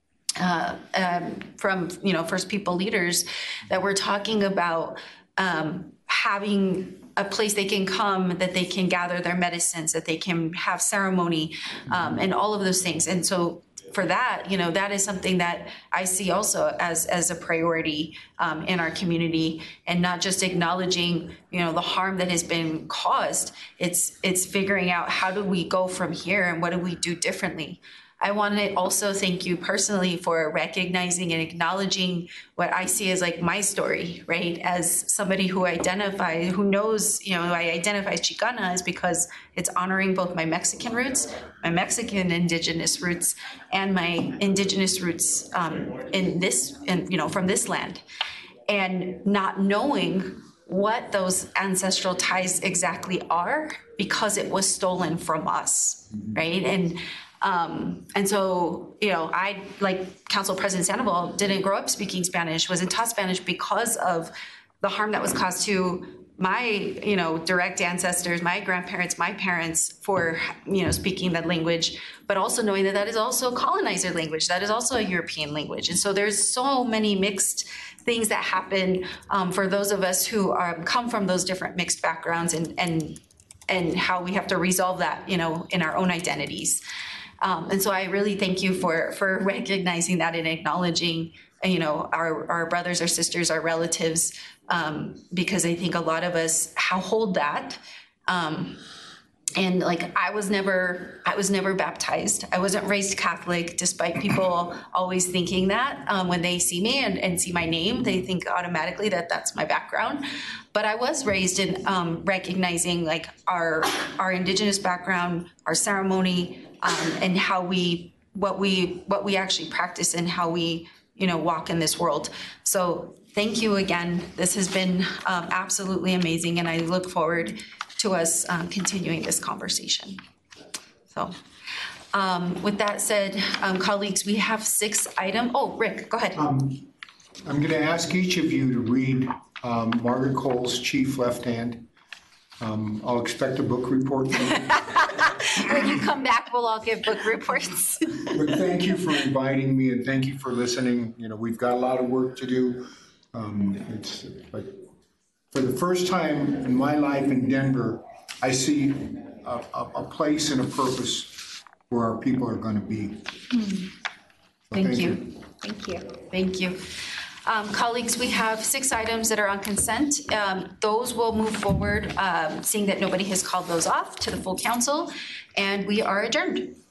[SPEAKER 2] Uh, um, from, you know, First People leaders that we're talking about um, having a place they can come, that they can gather their medicines, that they can have ceremony, um, and all of those things. And so for that, you know, that is something that I see also as, as a priority um, in our community, and not just acknowledging, you know, the harm that has been caused. It's, it's figuring out how do we go from here and what do we do differently. I want to also thank you personally for recognizing and acknowledging what I see as like my story, right? As somebody who identifies, who knows, you know, I identify as Chicana is because it's honoring both my Mexican roots, my Mexican indigenous roots, and my indigenous roots um, in this, in, you know, from this land. And not knowing what those ancestral ties exactly are because it was stolen from us, right? And Um, and so, you know, I, like Council President Sandoval, didn't grow up speaking Spanish, wasn't taught Spanish because of the harm that was caused to my, you know, direct ancestors, my grandparents, my parents for, you know, speaking that language, but also knowing that that is also a colonizer language, that is also a European language. And so there's so many mixed things that happen um, for those of us who are, come from those different mixed backgrounds, and, and, and how we have to resolve that, you know, in our own identities. Um, and so I really thank you for, for recognizing that and acknowledging, you know, our, our brothers, our sisters, our relatives, um, because I think a lot of us hold that. Um, and like, I was never, I was never baptized. I wasn't raised Catholic, despite people always thinking that um, when they see me and, and see my name, they think automatically that that's my background. But I was raised in um, recognizing like our, our indigenous background, our ceremony, Um, and how we, what we, what we actually practice and how we, you know, walk in this world. So thank you again. This has been um, absolutely amazing, and I look forward to us um, continuing this conversation. So um, with that said, um, colleagues, we have six items. Oh, Rick, go ahead.
[SPEAKER 7] Um, I'm going to ask each of you to read um, Margaret Cole's Chief Left Hand. Um, I'll expect a book report from you.
[SPEAKER 2] When you come back, we'll all give book reports.
[SPEAKER 7] But thank you for inviting me, and thank you for listening. You know, we've got a lot of work to do. Um, it's, but for the first time in my life in Denver, I see a, a, a place and a purpose where our people are going to be.
[SPEAKER 2] Mm.
[SPEAKER 7] So
[SPEAKER 2] thank,
[SPEAKER 7] thank
[SPEAKER 2] you.
[SPEAKER 7] you.
[SPEAKER 2] Thank you. Thank you. Um, colleagues, we have six items that are on consent. Um, those will move forward, um, seeing that nobody has called those off to the full council, and we are adjourned.